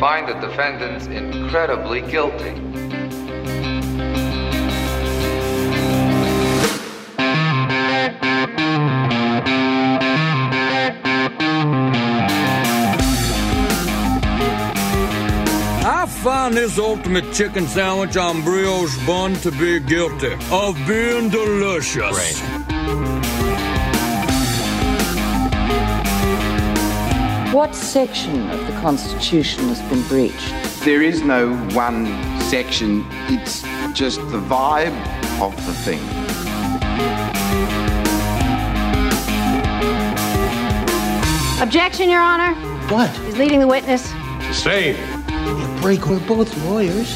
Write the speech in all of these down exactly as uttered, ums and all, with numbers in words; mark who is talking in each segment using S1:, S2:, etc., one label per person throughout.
S1: find the defendants incredibly guilty.
S2: I find this ultimate chicken sandwich on brioche bun to be guilty of being delicious.
S3: Right.
S4: What section of the Constitution has been breached?
S5: There is no one section. It's just the vibe of the thing.
S6: Objection, Your Honor.
S7: What?
S6: He's leading the witness.
S3: Sustained.
S7: You break, we're both lawyers.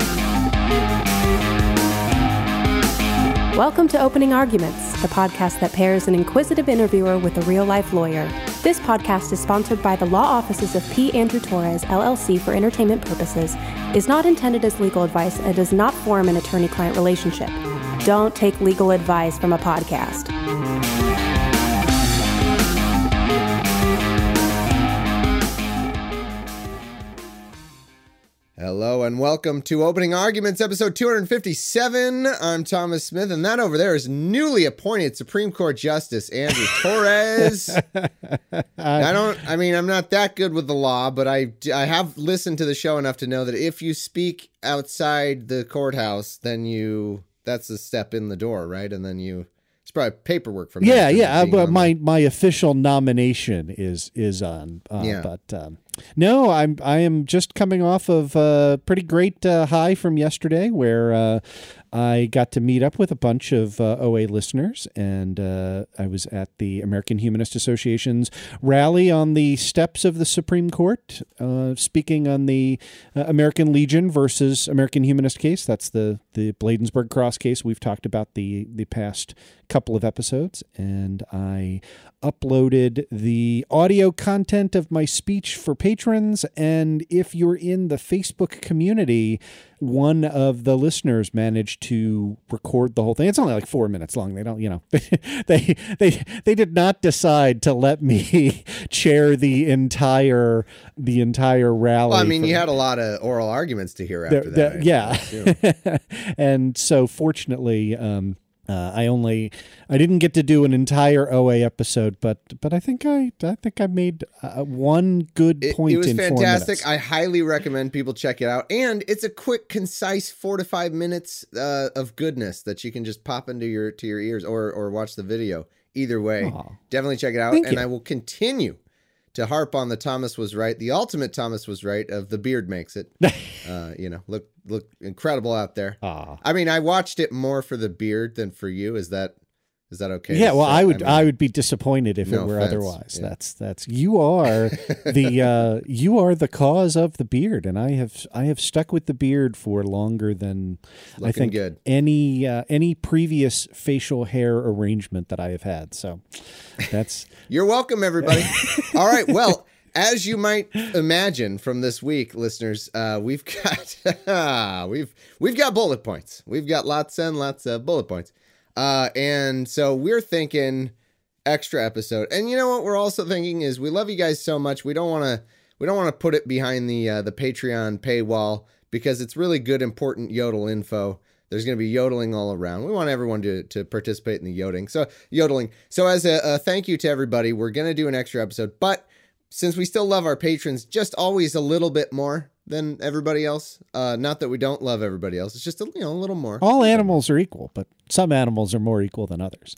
S8: Welcome to Opening Arguments, the podcast that pairs an inquisitive interviewer with a real-life lawyer. This podcast is sponsored by the law offices of P. Andrew Torres, L L C for entertainment purposes, is not intended as legal advice, and does not form an attorney-client relationship. Don't take legal advice from a podcast.
S9: Hello and welcome to Opening Arguments, episode two fifty-seven. I'm Thomas Smith, and that over there is newly appointed Supreme Court Justice Andrew Torres. I don't, I mean, I'm not that good with the law, but I, I have listened to the show enough to know that if you speak outside the courthouse, then you, that's a step in the door, right? And then you, it's probably paperwork from
S10: yeah, yeah. Uh, but my, my official nomination is is on. Uh,
S9: yeah.
S10: But um, no, I'm I am just coming off of a pretty great uh, high from yesterday, where uh, I got to meet up with a bunch of uh, O A listeners, and uh, I was at the American Humanist Association's rally on the steps of the Supreme Court, uh, speaking on the uh, American Legion versus American Humanist case. That's the the Bladensburg Cross case we've talked about the the past couple of episodes, and I uploaded the audio content of my speech for patrons. And if you're in the Facebook community, one of the listeners managed to record the whole thing. It's only like four minutes long. They don't, you know, they they they did not decide to let me chair the entire the entire rally.
S9: Well, I mean,
S10: for,
S9: you had a lot of oral arguments to hear after
S10: the,
S9: that.
S10: The, yeah, and so fortunately, um, Uh, I only, I didn't get to do an entire O A episode, but but I think I I think I made uh, one good point.
S9: It, it was
S10: in
S9: fantastic.
S10: Four minutes.
S9: I highly recommend people check it out, and it's a quick, concise four to five minutes uh, of goodness that you can just pop into your to your ears or or watch the video. Either way,
S10: Aww.
S9: Definitely check it out,
S10: Thank
S9: and
S10: you.
S9: I will continue to harp on the Thomas was right, the ultimate Thomas was right of the beard makes it. uh, you know, look look incredible out there.
S10: Aww.
S9: I mean, I watched it more for the beard than for you. Is that is that okay?
S10: Yeah, well,
S9: So,
S10: I would
S9: mean,
S10: I would be disappointed if
S9: no
S10: it were
S9: offense.
S10: otherwise.
S9: Yeah.
S10: That's that's you are the uh, you are the cause of the beard, and I have I have stuck with the beard for longer than I
S9: Looking
S10: think
S9: good.
S10: any uh, any previous facial hair arrangement that I have had. So that's
S9: You're welcome, everybody. All right, well. As you might imagine from this week, listeners, uh, we've got we've we've got bullet points. We've got lots and lots of bullet points, uh, and so we're thinking extra episode. And you know what? We're also thinking is we love you guys so much. We don't want to we don't want to put it behind the uh, the Patreon paywall because it's really good, important Yodel info. There's going to be yodeling all around. We want everyone to, to participate in the yodeling. So yodeling. So as a, a thank you to everybody, we're going to do an extra episode, but since we still love our patrons just always a little bit more than everybody else, uh, not that we don't love everybody else, it's just a, you know, a little more.
S10: all animals are equal, but some animals are more equal than others.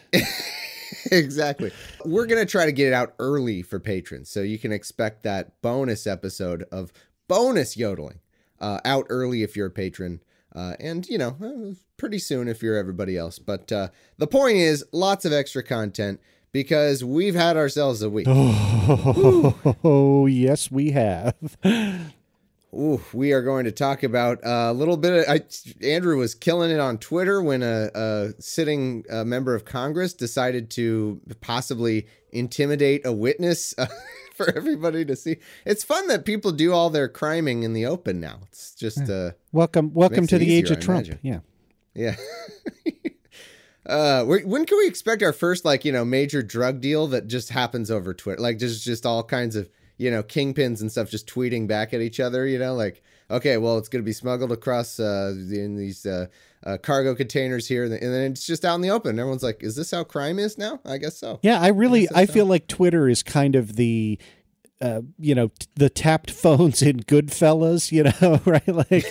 S9: Exactly. We're going to try to get it out early for patrons, so you can expect that bonus episode of bonus yodeling uh, out early if you're a patron, uh, and, you know, pretty soon if you're everybody else. But uh, the point is, lots of extra content. Because we've had ourselves a week.
S10: Oh, oh yes, we have.
S9: Ooh, we are going to talk about a little bit of, I, Andrew was killing it on Twitter when a, a sitting uh, member of Congress decided to possibly intimidate a witness uh, for everybody to see. It's fun that people do all their criming in the open now. It's just uh,
S10: welcome, welcome to the
S9: easier,
S10: age of
S9: I
S10: Trump.
S9: imagine.
S10: Yeah,
S9: yeah. Uh, when can we expect our first, like, you know, major drug deal that just happens over Twitter? Like, just just all kinds of, you know, kingpins and stuff just tweeting back at each other, you know, like, okay, well, it's going to be smuggled across uh, in these uh, uh, cargo containers here. And then it's just out in the open. Everyone's like, is this how crime is now? I guess so.
S10: Yeah, I really, I,
S9: I
S10: feel
S9: so.
S10: like Twitter is kind of the, uh, you know, t- the tapped phones in Goodfellas, you know, right? Like,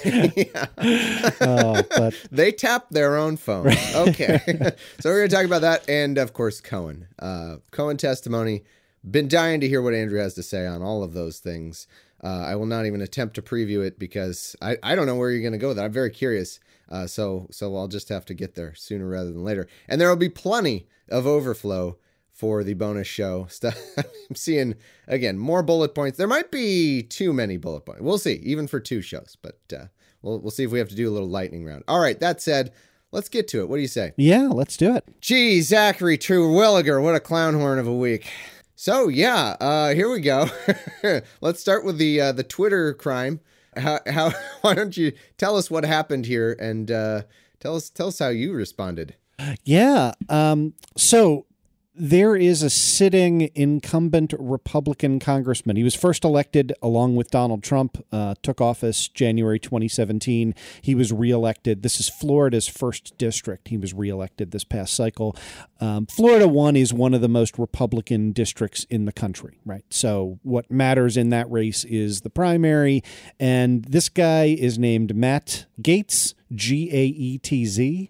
S9: yeah.
S10: oh, but
S9: they tap their own phone. Right. Okay. So we're going to talk about that. And of course, Cohen, uh, Cohen testimony. Been dying to hear what Andrew has to say on all of those things. Uh, I will not even attempt to preview it because I, I don't know where you're going to go with that. I'm very curious. Uh, so so I'll just have to get there sooner rather than later. And there will be plenty of overflow for the bonus show stuff. I'm seeing, again, more bullet points. There might be too many bullet points. We'll see, even for two shows. But uh, we'll, we'll see if we have to do a little lightning round. All right, that said, let's get to it. What do you say?
S10: Yeah, let's do it.
S9: Gee, Zachary Terwilliger, what a clown horn of a week. So yeah, uh, here we go. Let's start with the uh, the Twitter crime. How how why don't you tell us what happened here and uh, tell us tell us how you responded?
S10: Yeah. Um, so there is a sitting incumbent Republican congressman. He was first elected along with Donald Trump, uh, took office January twenty seventeen. He was reelected. This is Florida's first district. He was reelected this past cycle. Um, Florida one is one of the most Republican districts in the country, right? So what matters in that race is the primary. And this guy is named Matt Gaetz, G A E T Z.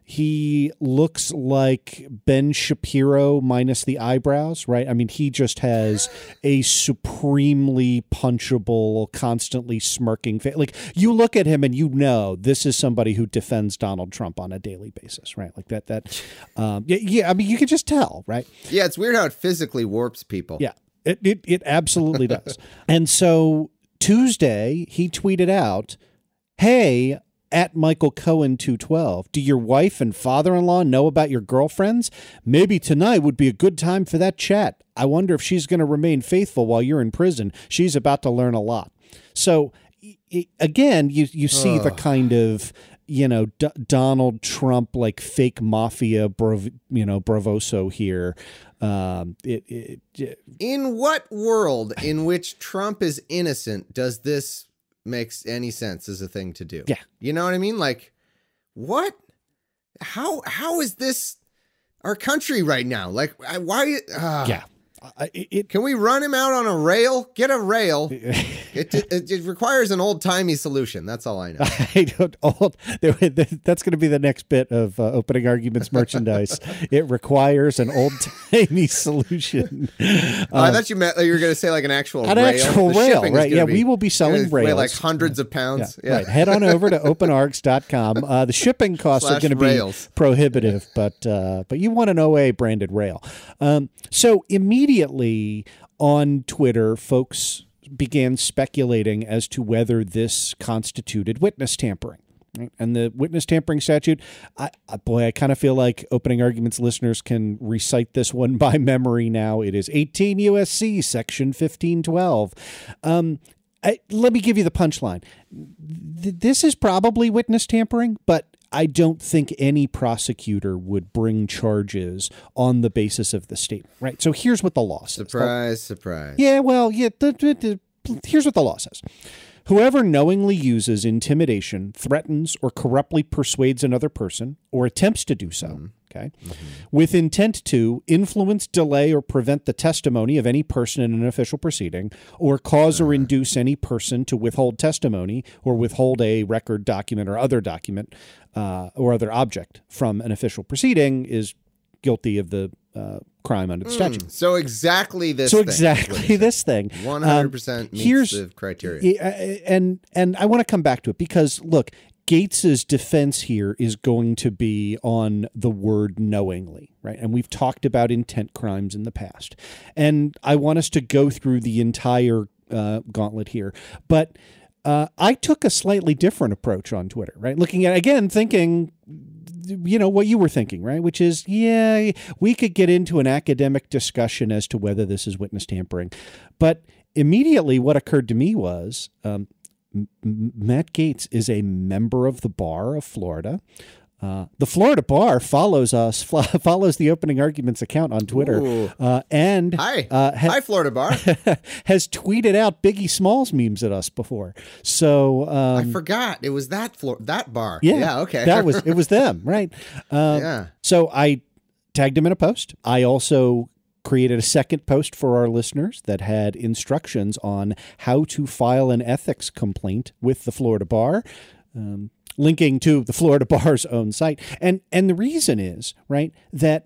S10: He looks like Ben Shapiro minus the eyebrows, right? I mean, he just has a supremely punchable, constantly smirking face. Like, you look at him and you know this is somebody who defends Donald Trump on a daily basis, right? Like that, that, um, yeah, yeah, I mean, you can just tell, right?
S9: Yeah, it's weird how it physically warps people.
S10: Yeah, it, it, it absolutely does. And so Tuesday, he tweeted out, hey, at Michael Cohen two twelve, do your wife and father-in-law know about your girlfriends? Maybe tonight would be a good time for that chat. I wonder if she's going to remain faithful while you're in prison. She's about to learn a lot. So I- again, you, you see
S9: Ugh.
S10: the kind of, you know, D- Donald Trump, like fake mafia, brav- you know, bravoso here. Um, it, it, it,
S9: In what world in which Trump is innocent does this makes any sense as a thing to do?
S10: Yeah.
S9: You know what I mean? Like, what? How how is this our country right now? Like, I- why? Uh,
S10: yeah. Uh, it, it,
S9: Can we run him out on a rail? Get a rail. It, it, it requires an old-timey solution. That's all I know.
S10: I don't old. That's going to be the next bit of uh, opening arguments merchandise. It requires an old-timey solution.
S9: Uh, I thought you meant you were going to say like an actual
S10: an
S9: rail.
S10: actual
S9: The
S10: rail,
S9: shipping is
S10: right?
S9: gonna
S10: Yeah,
S9: be-
S10: we will be selling
S9: gonna weigh
S10: rails.
S9: like hundreds of pounds.
S10: Yeah,
S9: Yeah.
S10: Right. Head on over to open args dot com. Uh, the shipping costs are
S9: Slash
S10: going to be
S9: rails.
S10: prohibitive, but uh, but you want an O A branded rail. Um, so immediately on Twitter, folks began speculating as to whether this constituted witness tampering. Right? And the witness tampering statute, I, I, boy, I kind of feel like opening arguments listeners can recite this one by memory now. It is eighteen U S C section fifteen twelve. Um, I, let me give you the punchline. Th- this is probably witness tampering, but I don't think any prosecutor would bring charges on the basis of the statement, right? So here's what the law says.
S9: Surprise, surprise.
S10: Yeah, well, yeah. The, the, the, here's what the law says. Whoever knowingly uses intimidation, threatens, or corruptly persuades another person, or attempts to do so, mm-hmm. okay, mm-hmm. with intent to influence, delay, or prevent the testimony of any person in an official proceeding, or cause uh-huh. or induce any person to withhold testimony, or withhold a record, document, or other document, uh, or other object from an official proceeding is guilty of the uh, crime under the
S9: Mm,
S10: statute.
S9: so exactly this
S10: So
S9: thing.
S10: exactly this thing.
S9: one hundred percent
S10: um,
S9: meets
S10: here's,
S9: the criteria.
S10: And, and I want to come back to it because, look, Gates's defense here is going to be on the word knowingly, right? And we've talked about intent crimes in the past. And I want us to go through the entire uh, gauntlet here. But uh, I took a slightly different approach on Twitter, right? Looking at, again, thinking, you know, what you were thinking, right? Which is, yeah, we could get into an academic discussion as to whether this is witness tampering. But immediately what occurred to me was um, M- Matt Gaetz is a member of the bar of Florida. Uh, the Florida Bar follows us, follows the Opening Arguments account on Twitter, uh, and
S9: hi,
S10: uh, ha-
S9: hi, Florida Bar
S10: has tweeted out Biggie Smalls memes at us before. So um,
S9: I forgot it was that Flor- that bar.
S10: Yeah,
S9: yeah, okay,
S10: that was it was them, right? Uh,
S9: yeah.
S10: So I tagged him in a post. I also created a second post for our listeners that had instructions on how to file an ethics complaint with the Florida Bar. Um, linking to the Florida Bar's own site. And and the reason is, right, that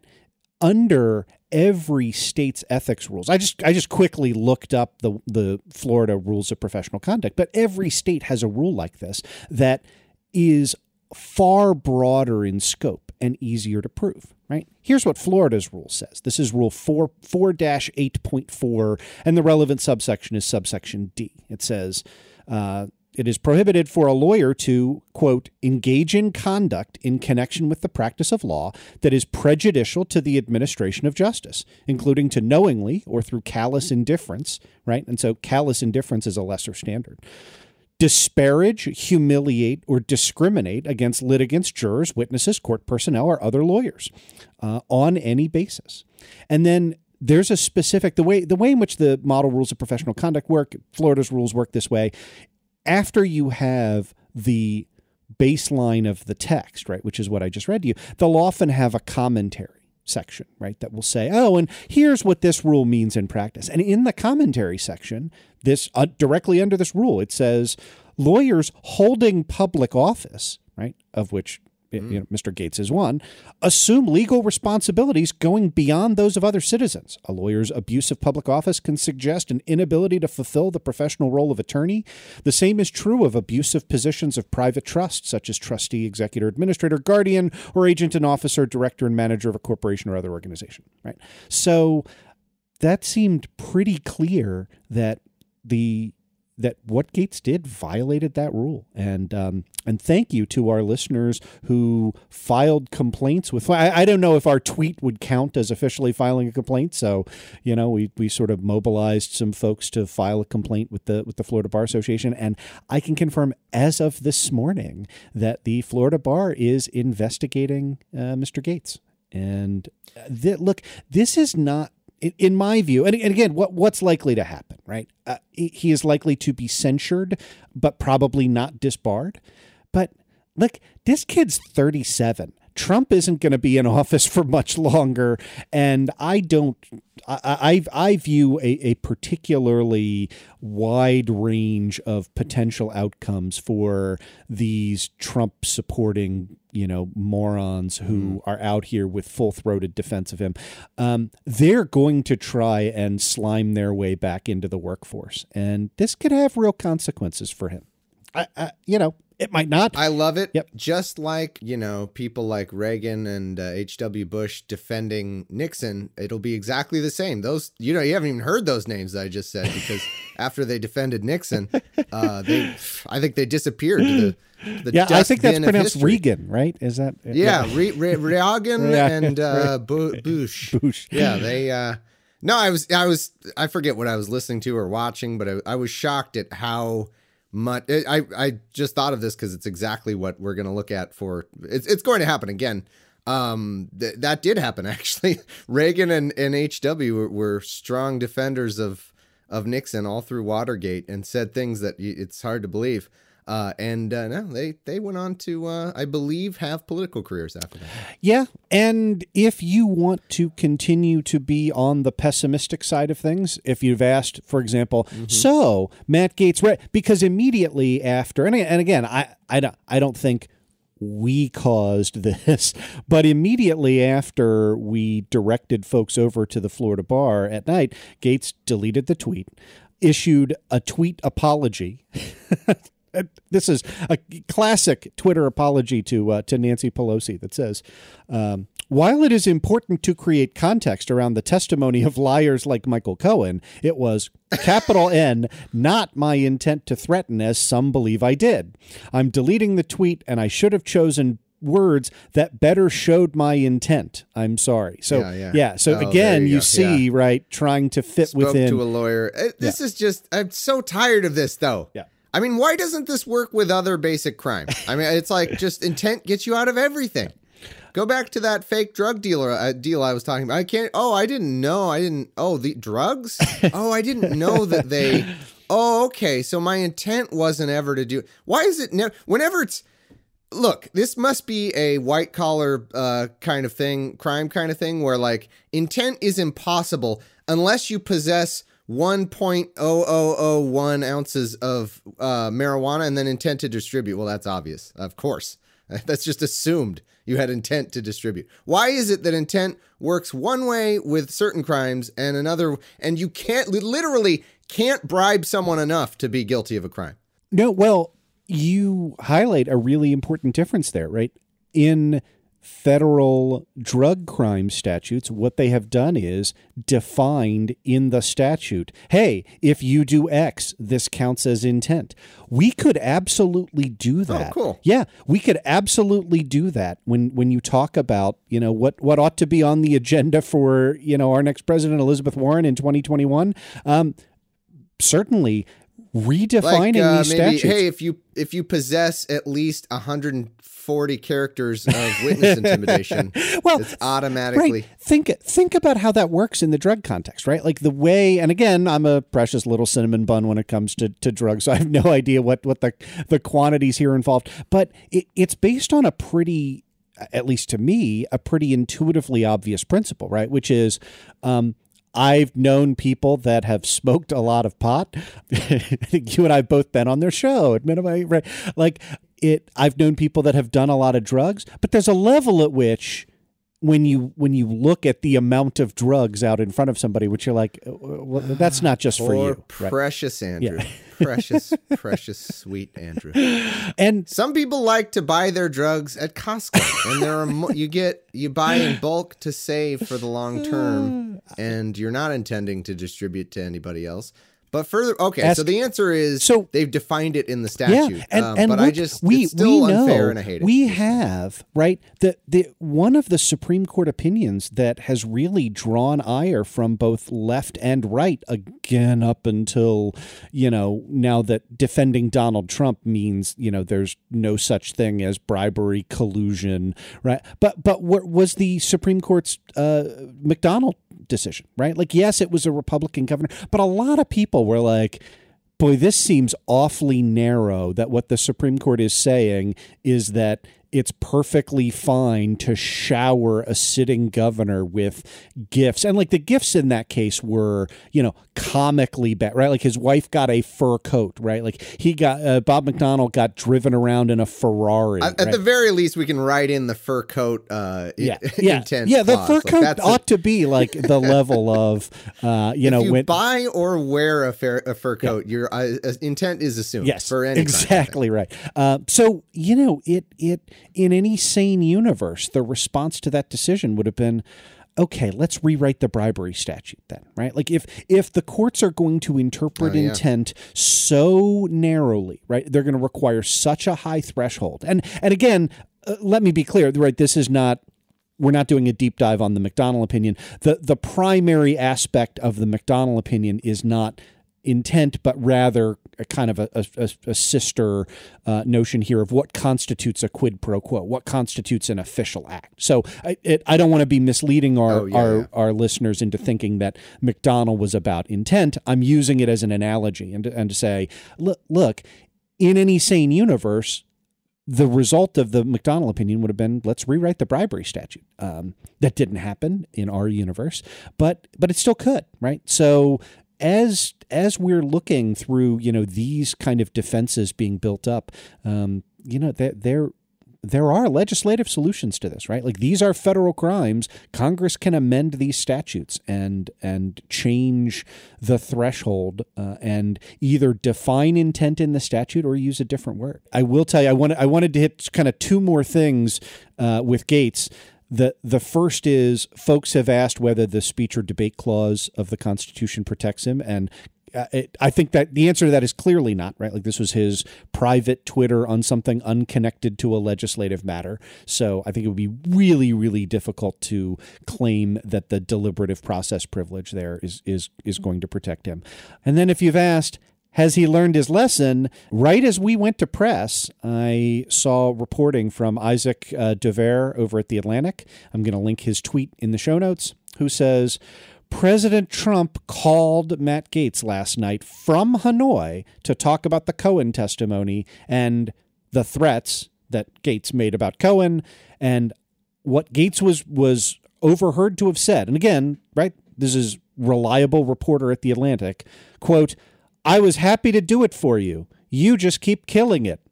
S10: under every state's ethics rules, I just I just quickly looked up the, the Florida rules of professional conduct, but every state has a rule like this that is far broader in scope and easier to prove, right? Here's what Florida's rule says. This is rule four, four dash eight point four, and the relevant subsection is subsection D. It says, uh, it is prohibited for a lawyer to, quote, engage in conduct in connection with the practice of law that is prejudicial to the administration of justice, including to knowingly or through callous indifference, right? And so callous indifference is a lesser standard. Disparage, humiliate, or discriminate against litigants, jurors, witnesses, court personnel, or other lawyers uh, on any basis. And then there's a specific, the way, the way in which the model rules of professional conduct work, Florida's rules work this way. After you have the baseline of the text, right, which is what I just read to you, they'll often have a commentary section, right, that will say, oh, and here's what this rule means in practice. And in the commentary section, this uh, directly under this rule, it says lawyers holding public office, right, of which mm. you know, Mister Gates is one, assume legal responsibilities going beyond those of other citizens. A lawyer's abuse of public office can suggest an inability to fulfill the professional role of attorney. The same is true of abusive positions of private trust, such as trustee, executor, administrator, guardian, or agent and officer, director and manager of a corporation or other organization, right? So that seemed pretty clear that the that what Gates did violated that rule. And um, and thank you to our listeners who filed complaints with, I, I don't know if our tweet would count as officially filing a complaint. So, you know, we, we sort of mobilized some folks to file a complaint with the with the Florida Bar Association. And I can confirm as of this morning that the Florida Bar is investigating uh, Mister Gates. And th- look, this is not, in my view, and, and again, what what's likely to happen, right? Uh, he is likely to be censured, but probably not disbarred. But look, this kid's thirty-seven. Trump isn't going to be in office for much longer, and I don't. I I, I view a, a particularly wide range of potential outcomes for these Trump supporting, you know, morons who are out here with full-throated defense of him. Um, they're going to try and slime their way back into the workforce, and this could have real consequences for him. I, I you know. It might not.
S9: I love it.
S10: Yep.
S9: Just like, you know, people like Reagan and uh, H W Bush defending Nixon, it'll be exactly the same. Those, you know, you haven't even heard those names that I just said, because after they defended Nixon, uh, they, I think they disappeared to the, to the
S10: yeah, I think that's pronounced
S9: history.
S10: Regan, right? Is that?
S9: Yeah, Re- Re- Reagan and uh, Bu- Bush.
S10: Bush.
S9: Yeah, they. Uh, no, I was, I was, I forget what I was listening to or watching, but I, I was shocked at how much. I, I just thought of this because it's exactly what we're going to look at for. It's it's going to happen again. Um, th- that did happen actually. Reagan and, and H W were, were strong defenders of of Nixon all through Watergate and said things that y- it's hard to believe. Uh, and uh, no, they they went on to, uh, I believe, have political careers after that.
S10: Yeah, and if you want to continue to be on the pessimistic side of things, if you've asked, for example, mm-hmm. so Matt Gaetz, right? Because immediately after, and and again, I I don't I don't think we caused this, but immediately after we directed folks over to the Florida Bar at night, Gaetz deleted the tweet, issued a tweet apology. This is a classic Twitter apology to uh, to Nancy Pelosi that says, um, while it is important to create context around the testimony of liars like Michael Cohen, it was, capital N, not my intent to threaten, as some believe I did. I'm deleting the tweet, and I should have chosen words that better showed my intent. I'm sorry. So, yeah. yeah. yeah so oh, again, you, you see, yeah. right, trying to fit
S9: Spoke
S10: within.
S9: to a lawyer. This yeah. is just, I'm so tired of this, though.
S10: Yeah.
S9: I mean, why doesn't this work with other basic crime? I mean, it's like just intent gets you out of everything. Go back to that fake drug dealer uh, deal I was talking about. I can't. Oh, I didn't know. I didn't. Oh, the drugs. Oh, I didn't know that they. Oh, okay. So my intent wasn't ever to do. Why is it never? Whenever it's. Look, this must be a white collar uh, kind of thing, crime kind of thing, where like intent is impossible unless you possess one point zero zero zero one ounces of uh, marijuana and then intent to distribute. Well, that's obvious. Of course. That's just assumed you had intent to distribute. Why is it that intent works one way with certain crimes and another, and you can't, literally can't bribe someone enough to be guilty of a crime?
S10: No, well, you highlight a really important difference there, right? In federal drug crime statutes, what they have done is defined in the statute, hey, if you do X, this counts as intent. We could absolutely do that.
S9: Oh, cool.
S10: Yeah, we could absolutely do that when when you talk about, you know, what, what ought to be on the agenda for, you know, our next president, Elizabeth Warren, in twenty twenty-one. Um, certainly redefining
S9: like, uh,
S10: these
S9: maybe,
S10: statutes.
S9: Hey, if you if you possess at least one hundred forty characters of witness intimidation,
S10: well,
S9: it's automatically.
S10: Right. Think think about how that works in the drug context, right? Like the way, and again, I'm a precious little cinnamon bun when it comes to, to drugs, so I have no idea what, what the, the quantities here involved, but it, it's based on a pretty, at least to me, a pretty intuitively obvious principle, right? Which is, um, I've known people that have smoked a lot of pot. You and I have both been on their show. Admit it, right? Like it, I've known people that have done a lot of drugs, but there's a level at which when you when you look at the amount of drugs out in front of somebody, which you're like, well, that's not just for
S9: Poor
S10: you. Right?
S9: Precious Andrew.
S10: Yeah.
S9: Precious, precious, sweet Andrew.
S10: And
S9: some people like to buy their drugs at Costco, and there are mo- you get you buy in bulk to save for the long term, and you're not intending to distribute to anybody else. But further, okay,
S10: Ask,
S9: so the answer is
S10: so,
S9: they've defined it in the statute.
S10: Yeah, and,
S9: um,
S10: and
S9: but
S10: look,
S9: I just
S10: we,
S9: it's still
S10: we know,
S9: unfair, and I hate it.
S10: We have, right, the, the one of the Supreme Court opinions that has really drawn ire from both left and right, again, up until, you know, now that defending Donald Trump means, you know, there's no such thing as bribery, collusion, right? But, but what was the Supreme Court's uh, McDonald decision, right? Like, yes, it was a Republican governor, but a lot of people were like, boy, this seems awfully narrow, that what the Supreme Court is saying is that it's perfectly fine to shower a sitting governor with gifts. And like the gifts in that case were, you know, comically bad, right? Like his wife got a fur coat, right? Like he got, uh, Bob McDonnell got driven around in a Ferrari.
S9: At,
S10: right?
S9: at the very least, we can write in the fur coat uh,
S10: yeah,
S9: I-
S10: yeah,
S9: intent
S10: yeah. The
S9: clause.
S10: fur
S9: Like,
S10: coat
S9: that's
S10: ought
S9: a-
S10: to be like the level of, uh, you
S9: if
S10: know,
S9: you
S10: when,
S9: buy or wear a, fair, a fur coat, your uh, intent is assumed.
S10: yes,
S9: for any
S10: exactly right. Uh, so you know, it it in any sane universe, the response to that decision would have been, okay, let's rewrite the bribery statute then, right? Like if if the courts are going to interpret
S9: Oh, yeah.
S10: intent so narrowly, right, they're going to require such a high threshold. And and again, uh, let me be clear, right? This is not. We're not doing a deep dive on the McDonnell opinion. The the primary aspect of the McDonnell opinion is not intent, but rather a kind of a, a, a sister uh, notion here of what constitutes a quid pro quo, what constitutes an official act. So I, it, I don't want to be misleading our,
S9: Oh, yeah,
S10: our,
S9: yeah.
S10: our listeners into thinking that McDonnell was about intent. I'm using it as an analogy and to, and to say, look, look, in any sane universe, the result of the McDonnell opinion would have been, let's rewrite the bribery statute. Um, that didn't happen in our universe, but but it still could, right? So as as we're looking through, you know, these kind of defenses being built up, um, you know, there there there are legislative solutions to this, right? Like these are federal crimes. Congress can amend these statutes and and change the threshold uh, and either define intent in the statute or use a different word. I will tell you, I wanted I wanted to hit kind of two more things uh, with Gaetz. The the first is folks have asked whether the speech or debate clause of the Constitution protects him, and uh, it, I think that the answer to that is clearly not, right? Like this was his private Twitter on something unconnected to a legislative matter. So I think it would be really, really difficult to claim that the deliberative process privilege there is is is going to protect him. And then if you've asked, has he learned his lesson? Right as we went to press, I saw reporting from Isaac uh, Dever over at The Atlantic. I'm going to link his tweet in the show notes, who says, President Trump called Matt Gaetz last night from Hanoi to talk about the Cohen testimony and the threats that Gaetz made about Cohen and what Gaetz was was overheard to have said. And again, right, this is reliable reporter at The Atlantic, quote, I was happy to do it for you. You just keep killing it.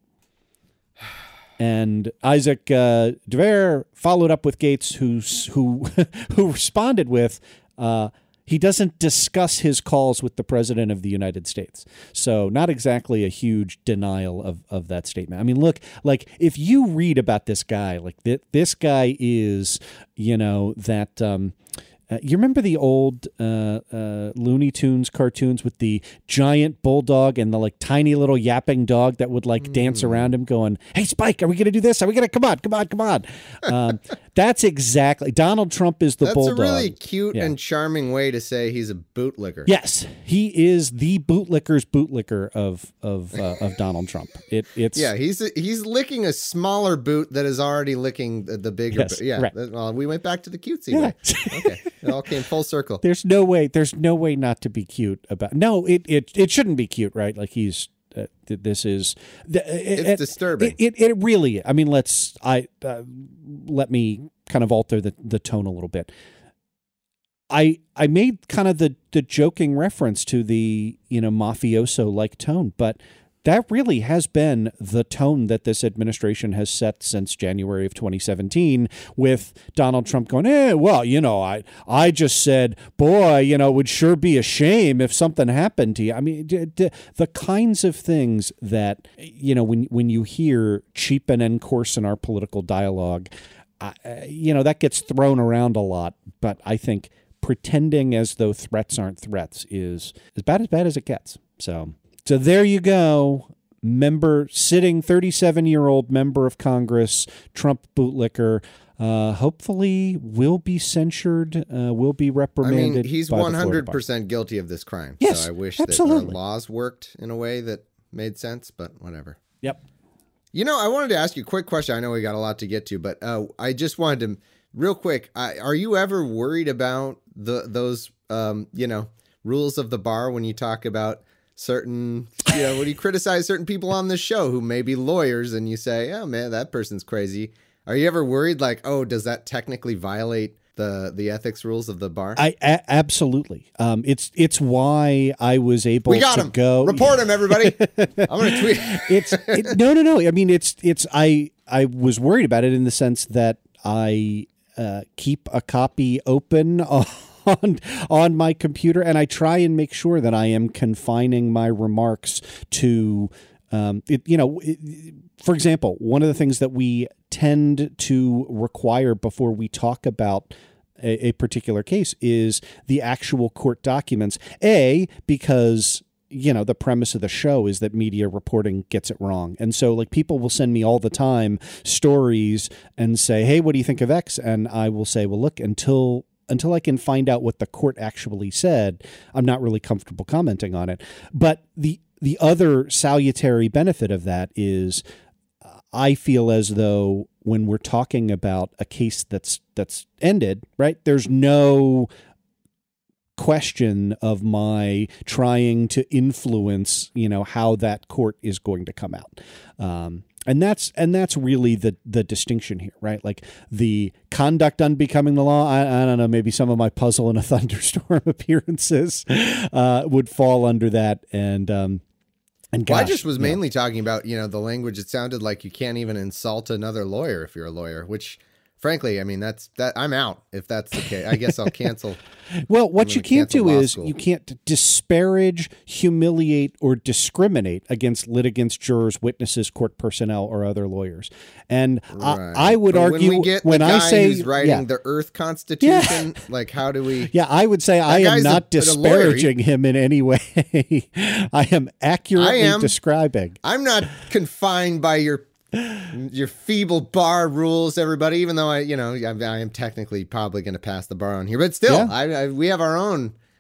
S10: And Isaac uh, Dever followed up with Gaetz, who who who responded with, uh, he doesn't discuss his calls with the President of the United States. So not exactly a huge denial of, of that statement. I mean, look, like if you read about this guy, like th- this guy is, you know, that um, uh, you remember the old uh, uh, Looney Tunes cartoons with the giant bulldog and the like tiny little yapping dog that would like mm. dance around him going, hey, Spike, are we going to do this? Are we going to come on, come on, come on. Um, that's exactly Donald Trump is the
S9: that's
S10: bulldog.
S9: That's a really cute
S10: yeah.
S9: and charming way to say he's a bootlicker.
S10: Yes, he is the bootlicker's bootlicker of of uh, of Donald Trump. It it's
S9: yeah, he's he's licking a smaller boot that is already licking the, the bigger.
S10: Yes,
S9: boot. Yeah,
S10: right.
S9: well, we went back to the cutesy
S10: yeah.
S9: way. Okay, it all came full circle.
S10: There's no way. There's no way not to be cute about. No, it it it shouldn't be cute, right? Like he's. Uh, this is uh,
S9: it's
S10: it,
S9: disturbing.
S10: It, it it really. I mean, let's I uh, let me kind of alter the the tone a little bit. I I made kind of the the joking reference to the you know mafioso like tone, but that really has been the tone that this administration has set since January of twenty seventeen, with Donald Trump going, eh, well, you know, I I just said, boy, you know, it would sure be a shame if something happened to you. I mean, d- d- the kinds of things that, you know, when when you hear cheapen and coarsen our political dialogue, uh, you know, that gets thrown around a lot. But I think pretending as though threats aren't threats is as bad as bad as it gets. So. So there you go, member, sitting thirty-seven-year-old member of Congress, Trump bootlicker, uh, hopefully will be censured, uh, will be reprimanded.
S9: I mean, he's
S10: by
S9: one hundred percent guilty of this crime.
S10: Yes,
S9: so I wish
S10: absolutely.
S9: that our laws worked in a way that made sense, but whatever.
S10: Yep.
S9: You know, I wanted to ask you a quick question. I know we got a lot to get to, but uh, I just wanted to, real quick, I, are you ever worried about the those, um, you know, rules of the bar when you talk about certain, you know, when you criticize certain people on this show who may be lawyers and you say, oh man, that person's crazy. Are you ever worried like, oh, does that technically violate the the ethics rules of the bar?
S10: I a- absolutely. Um, it's it's why I was able
S9: we got
S10: to
S9: him.
S10: go
S9: Report him, everybody. I'm gonna tweet.
S10: It's it, no, no, no. I mean, it's it's I I was worried about it in the sense that I uh, keep a copy open on. On, on my computer, and I try and make sure that I am confining my remarks to, um, it, you know, it, for example, one of the things that we tend to require before we talk about a, a particular case is the actual court documents. A, because you know, the premise of the show is that media reporting gets it wrong. And so like people will send me all the time stories and say, hey, what do you think of X? And I will say, well, look, until Until I can find out what the court actually said, I'm not really comfortable commenting on it. But the the other salutary benefit of that is uh, I feel as though when we're talking about a case that's that's ended, right, there's no question of my trying to influence, you know, how that court is going to come out. Um And that's and that's really the the distinction here, right? Like the conduct unbecoming the law. I, I don't know. Maybe some of my Puzzle in a Thunderstorm appearances uh, would fall under that. And um, and gosh,
S9: well, I just was
S10: yeah.
S9: mainly talking about you know the language. It sounded like you can't even insult another lawyer if you're a lawyer, which. Frankly, I mean, that's that I'm out if that's the case. I guess I'll cancel.
S10: Well, what you can't do is
S9: school.
S10: you can't disparage, humiliate, or discriminate against litigants, jurors, witnesses, court personnel, or other lawyers. And
S9: right.
S10: I, I would
S9: but
S10: argue
S9: when we get
S10: when
S9: the
S10: I
S9: guy
S10: say
S9: who's writing
S10: yeah.
S9: the Earth Constitution,
S10: Yeah.
S9: like how do we?
S10: Yeah, I would say I am not a, disparaging a him in any way. I am accurately
S9: I am,
S10: describing.
S9: I'm not confined by your. Your feeble bar rules, everybody. Even though I, you know, I, I am technically probably going to pass the bar on here, but still,
S10: Yeah.
S9: I, I we have our own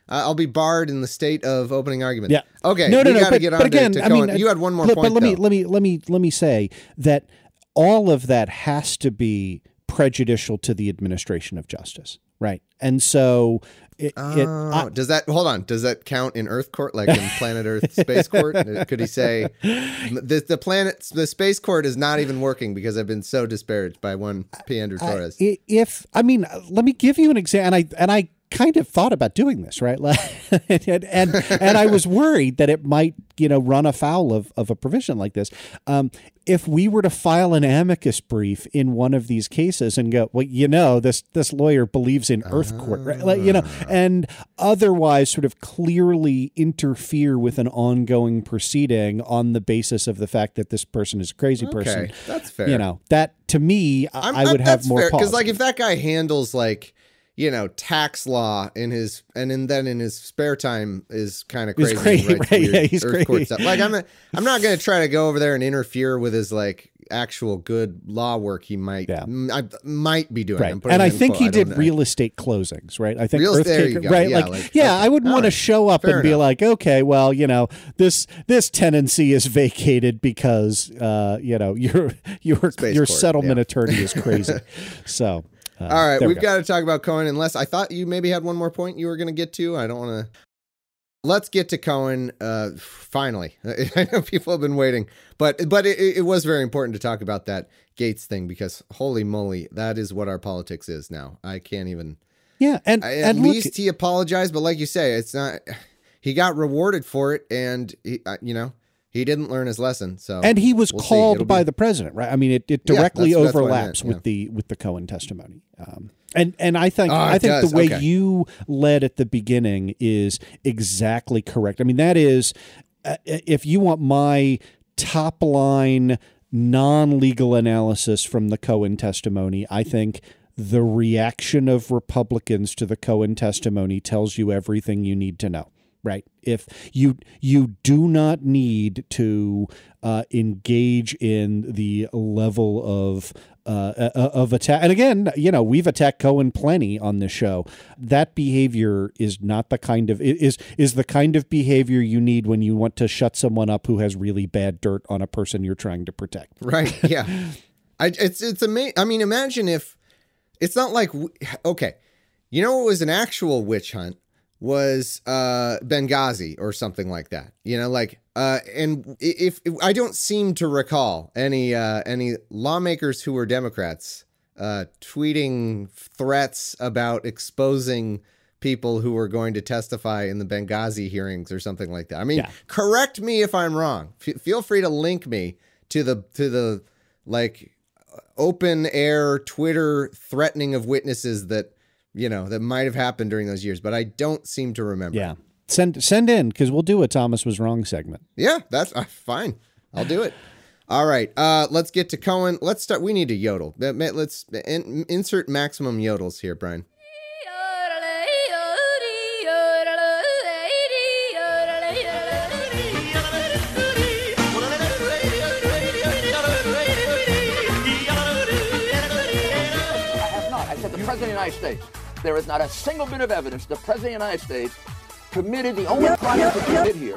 S9: I'll be barred in the state of opening argument.
S10: Yeah.
S9: Okay.
S10: No, no,
S9: we
S10: no.
S9: got to
S10: But,
S9: get on
S10: but again,
S9: to, to
S10: I mean,
S9: Cohen. You had one more
S10: but,
S9: point.
S10: But let me
S9: though.
S10: let me let me let me say that all of that has to be prejudicial to the administration of justice, right? And so, it,
S9: oh,
S10: it I,
S9: does that hold on? Does that count in Earth Court, like in Planet Earth Space Court? Could he say the the planet the Space Court is not even working because I've been so disparaged by one P. Andrew Torres?
S10: I, if I mean, let me give you an example, and I and I. kind of thought about doing this, right? and, and and I was worried that it might, you know, run afoul of, of a provision like this. Um, if we were to file an amicus brief in one of these cases and go, well, you know, this this lawyer believes in Earth Court, right? Like, you know, and otherwise sort of clearly interfere with an ongoing proceeding on the basis of the fact that this person is a crazy
S9: Okay,
S10: person.
S9: that's fair.
S10: You know, that to me,
S9: I'm,
S10: I would
S9: I'm,
S10: have
S9: that's
S10: more
S9: fair,
S10: pause.
S9: because like if that guy handles like, you know, tax law in his, and in, then in his spare time is kind of
S10: He's
S9: crazy.
S10: crazy,
S9: Right,
S10: right, yeah, he's
S9: Earth
S10: crazy.
S9: Court stuff. Like I'm, a, I'm not going to try to go over there and interfere with his like actual good law work. He might,
S10: Yeah.
S9: m- I might be doing.
S10: Right.
S9: I'm putting
S10: And I
S9: it in
S10: think
S9: quote.
S10: he
S9: I don't
S10: did
S9: know.
S10: real estate closings, right? I think
S9: Real-
S10: Earth
S9: there you
S10: Cake-
S9: go.
S10: right?
S9: Yeah,
S10: like,
S9: like-
S10: yeah,
S9: okay.
S10: I wouldn't
S9: All
S10: want to
S9: right.
S10: show up
S9: Fair
S10: and be
S9: enough.
S10: like, okay, well, you know, this this tenancy is vacated because uh, you know, your your
S9: Space
S10: your
S9: Court,
S10: settlement
S9: yeah.
S10: attorney is crazy. So uh,
S9: All right,
S10: there we
S9: we've
S10: go.
S9: got to talk about Cohen. Unless I thought you maybe had one more point you were going to get to. I don't want to. Let's get to Cohen. Uh, finally, I know people have been waiting, but but it, it was very important to talk about that Gates thing because holy moly, that is what our politics is now. I can't even.
S10: Yeah, and
S9: I, at
S10: and look,
S9: least he apologized, but like you say, it's not. He got rewarded for it, and he, uh, you know, he didn't learn his lesson. So
S10: and he was
S9: we'll see.
S10: called
S9: It'll
S10: by
S9: be-
S10: the president, right? I mean, it, it
S9: Yeah,
S10: directly
S9: that's- that's what I
S10: overlaps
S9: meant,
S10: with the with the Cohen testimony. Um, and and I think
S9: Oh,
S10: I
S9: it
S10: think
S9: does.
S10: the way
S9: Okay.
S10: you led at the beginning is exactly correct. I mean, that is, uh, if you want my top line non-legal analysis from the Cohen testimony, I think the reaction of Republicans to the Cohen testimony tells you everything you need to know. Right. If you you do not need to uh, engage in the level of uh, of attack. And again, you know, we've attacked Cohen plenty on this show. That behavior is not the kind of is is the kind of behavior you need when you want to shut someone up who has really bad dirt on a person you're trying to protect.
S9: Right. Yeah. I, it's it's amazing. I mean, imagine if it's not like w- okay, you know what was an actual witch hunt was uh, Benghazi or something like that. You know, like uh, and if, if I don't seem to recall any uh, any lawmakers who were Democrats uh, tweeting threats about exposing people who were going to testify in the Benghazi hearings or something like that. I mean,
S10: Yeah.
S9: correct me if I'm wrong. F- feel free to link me to the to the like open air Twitter threatening of witnesses that, you know, that might have happened during those years, but I don't seem to remember.
S10: Yeah. Send send in because we'll do a Thomas was wrong segment.
S9: Yeah, that's uh, fine. I'll do it. All right. Uh, let's get to Cohen. Let's start. We need to yodel. Let's in, insert maximum yodels here, Brian.
S3: I said the President of the United States. There is not a single bit of evidence the President of the United States committed the only crime he committed here.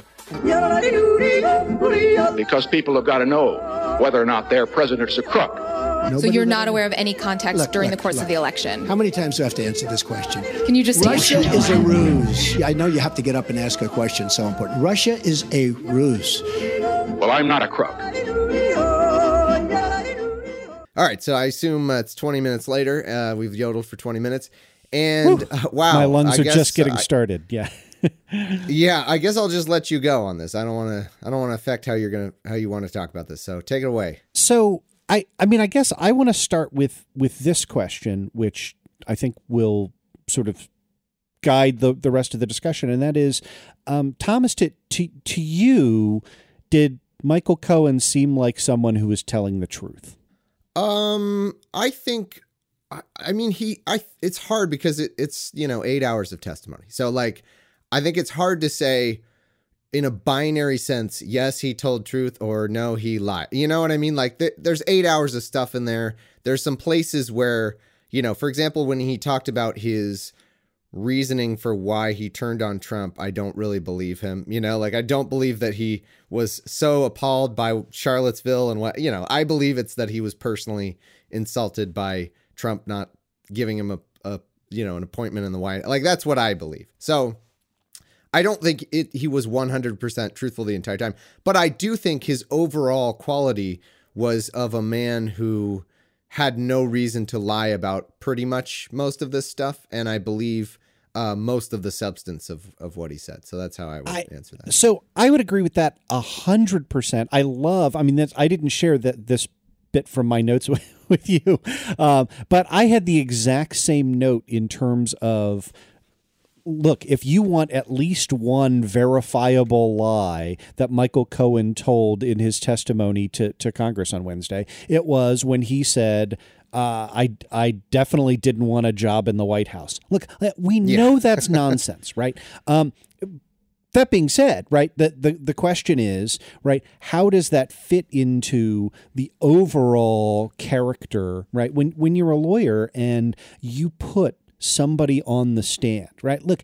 S6: Because people have got to know whether or not their president's a crook.
S11: So you're not aware of any context
S7: Look,
S11: during
S7: look,
S11: the course
S7: look.
S11: of the election?
S7: How many times do I have to answer this question?
S11: Can you just
S7: Russia
S11: answer?
S7: is a ruse. I know you have to get up and ask a question so important. Russia is a ruse.
S6: Well, I'm not a crook.
S9: All right. So I assume uh, it's twenty minutes later. Uh, we've yodeled for twenty minutes. And uh, wow.
S10: My lungs
S9: I
S10: are
S9: guess,
S10: just getting
S9: uh,
S10: started. Yeah.
S9: Yeah, I guess I'll just let you go on this. I don't want to. I don't want to affect how you're gonna how you want to talk about this. So take it away.
S10: So I, I mean, I guess I want to start with with this question, which I think will sort of guide the, the rest of the discussion, and that is, um, Thomas, to, to to you, did Michael Cohen seem like someone who was telling the truth?
S9: Um, I think. I, I mean, he. I. It's hard because it, it's you know eight hours of testimony. So like, I think it's hard to say in a binary sense, yes, he told truth or no, he lied. You know what I mean? Like th- there's eight hours of stuff in there. There's some places where, you know, for example, when he talked about his reasoning for why he turned on Trump, I don't really believe him. You know, like I don't believe that he was so appalled by Charlottesville and what, you know, I believe it's that he was personally insulted by Trump not giving him a, a you know, an appointment in the White House. Like that's what I believe. So I don't think it, he was one hundred percent truthful the entire time, but I do think his overall quality was of a man who had no reason to lie about pretty much most of this stuff. And I believe uh, most of the substance of, of what he said. So that's how I would I, answer that.
S10: So I would agree with that a hundred percent. I love, I mean, that's, I didn't share that this bit from my notes with, with you, um, but I had the exact same note in terms of, look, if you want at least one verifiable lie that Michael Cohen told in his testimony to, to Congress on Wednesday, it was when he said, uh, I, I definitely didn't want a job in the White House. Look, we know yeah. that's nonsense, right? Um, that being said, right, the, the, the question is, right, how does that fit into the overall character, right? When, when you're a lawyer and you put somebody on the stand, right? Look,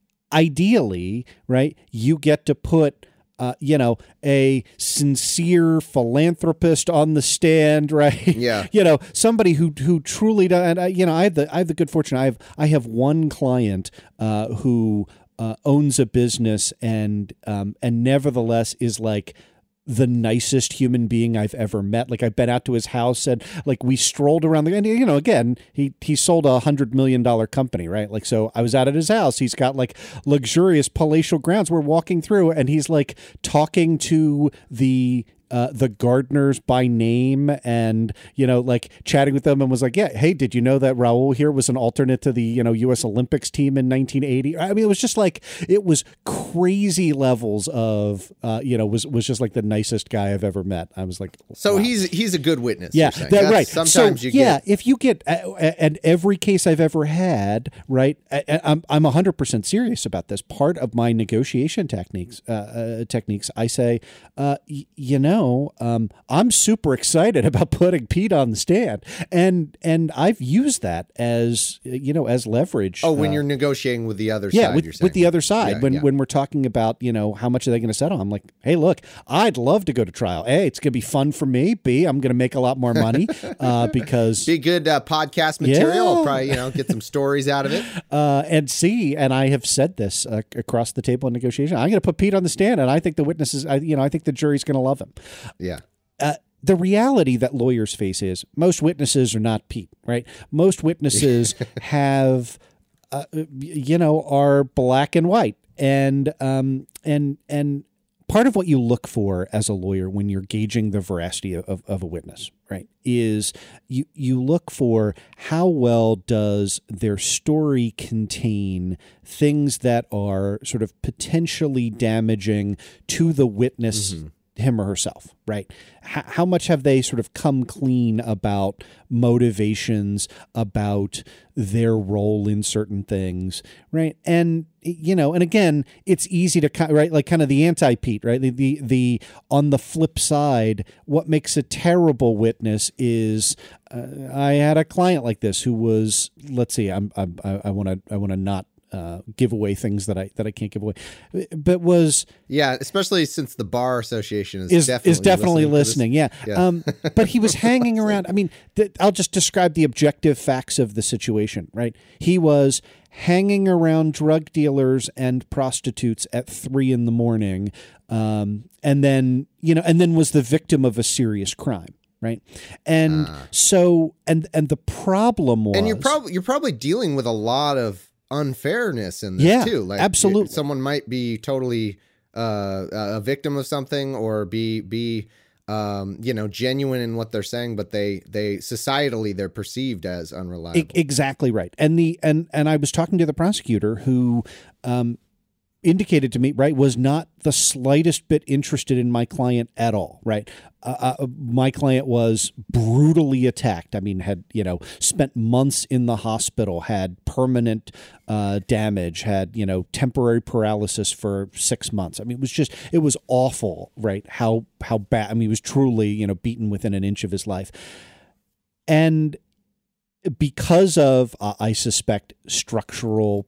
S10: ideally, right, you get to put, uh, you know, a sincere philanthropist on the stand, right?
S9: Yeah.
S10: You know, somebody who who truly does. And I, you know, I have the I have the good fortune. I have I have one client uh, who uh, owns a business and um, and nevertheless is like the nicest human being I've ever met. Like I've been out to his house and like we strolled around the, and you know, again, he, he sold a hundred million dollar company, right? Like, so I was out at his house. He's got like luxurious palatial grounds. We're walking through and he's like talking to the, Uh, the gardeners by name and, you know, like chatting with them and was like, yeah, hey, did you know that Raul here was an alternate to the, you know, U S Olympics team in nineteen eighty? I mean, it was just like, it was crazy levels of, uh, you know, was, was just like the nicest guy I've ever met. I was like,
S9: so
S10: wow.
S9: he's, he's a good witness.
S10: Yeah, that, right.
S9: Sometimes
S10: so,
S9: you
S10: yeah,
S9: get.
S10: if you get, uh, and every case I've ever had, right, I, I'm, I'm a hundred percent serious about this. Part of my negotiation techniques, uh, uh, techniques, I say, uh, y- you know, Um, I'm super excited about putting Pete on the stand, and and I've used that as you know as leverage.
S9: Oh, when
S10: uh,
S9: you're negotiating with the other
S10: yeah,
S9: side,
S10: with,
S9: you're saying.
S10: with the other side.
S9: Yeah,
S10: when
S9: yeah.
S10: when we're talking about you know how much are they going to settle, I'm like, hey, look, I'd love to go to trial. A, it's going to be fun for me. B, I'm going to make a lot more money uh, because
S9: be good uh, podcast material.
S10: Yeah.
S9: I'll probably you know get some stories out of it.
S10: Uh, and C, and I have said this uh, across the table in negotiation. I'm going to put Pete on the stand, and I think the witnesses, I, you know, I think the jury's going to love him.
S9: Yeah.
S10: Uh, the reality that lawyers face is most witnesses are not Pete, right? Most witnesses have, uh, you know, are black and white. And, um, and, and part of what you look for as a lawyer when you're gauging the veracity of, of a witness, right, is you, you look for how well does their story contain things that are sort of potentially damaging to the witness, mm-hmm. him or herself, right? H- how much have they sort of come clean about motivations, about their role in certain things, right? And, you know, and again, it's easy to, right, like kind of the anti-Pete, right? The, the, the, on the flip side, what makes a terrible witness is, uh, I had a client like this who was, let's see, I'm, I'm I want to, I want to not, Uh, give away things that I that I can't give away, but was
S9: yeah, especially since the Bar Association is
S10: is
S9: definitely
S10: is definitely
S9: listening.
S10: listening. Yeah,
S9: yeah.
S10: Um, but he was hanging around. I mean, th- I'll just describe the objective facts of the situation. Right, he was hanging around drug dealers and prostitutes at three in the morning, um, and then you know, and then was the victim of a serious crime. Right. And uh, so and and the problem was,
S9: and you're probably you're probably dealing with a lot of unfairness in this
S10: yeah,
S9: too. Like
S10: absolutely.
S9: Someone might be totally uh, a victim of something or be be um, you know genuine in what they're saying, but they they societally they're perceived as unreliable.
S10: E- exactly right. And the and and I was talking to the prosecutor who um, indicated to me, right, was not the slightest bit interested in my client at all, right? Uh, uh, my client was brutally attacked. I mean, had, you know, spent months in the hospital, had permanent uh, damage, had, you know, temporary paralysis for six months. I mean, it was just, it was awful, right? How, how bad, I mean, he was truly, you know, beaten within an inch of his life. And because of, uh, I suspect, structural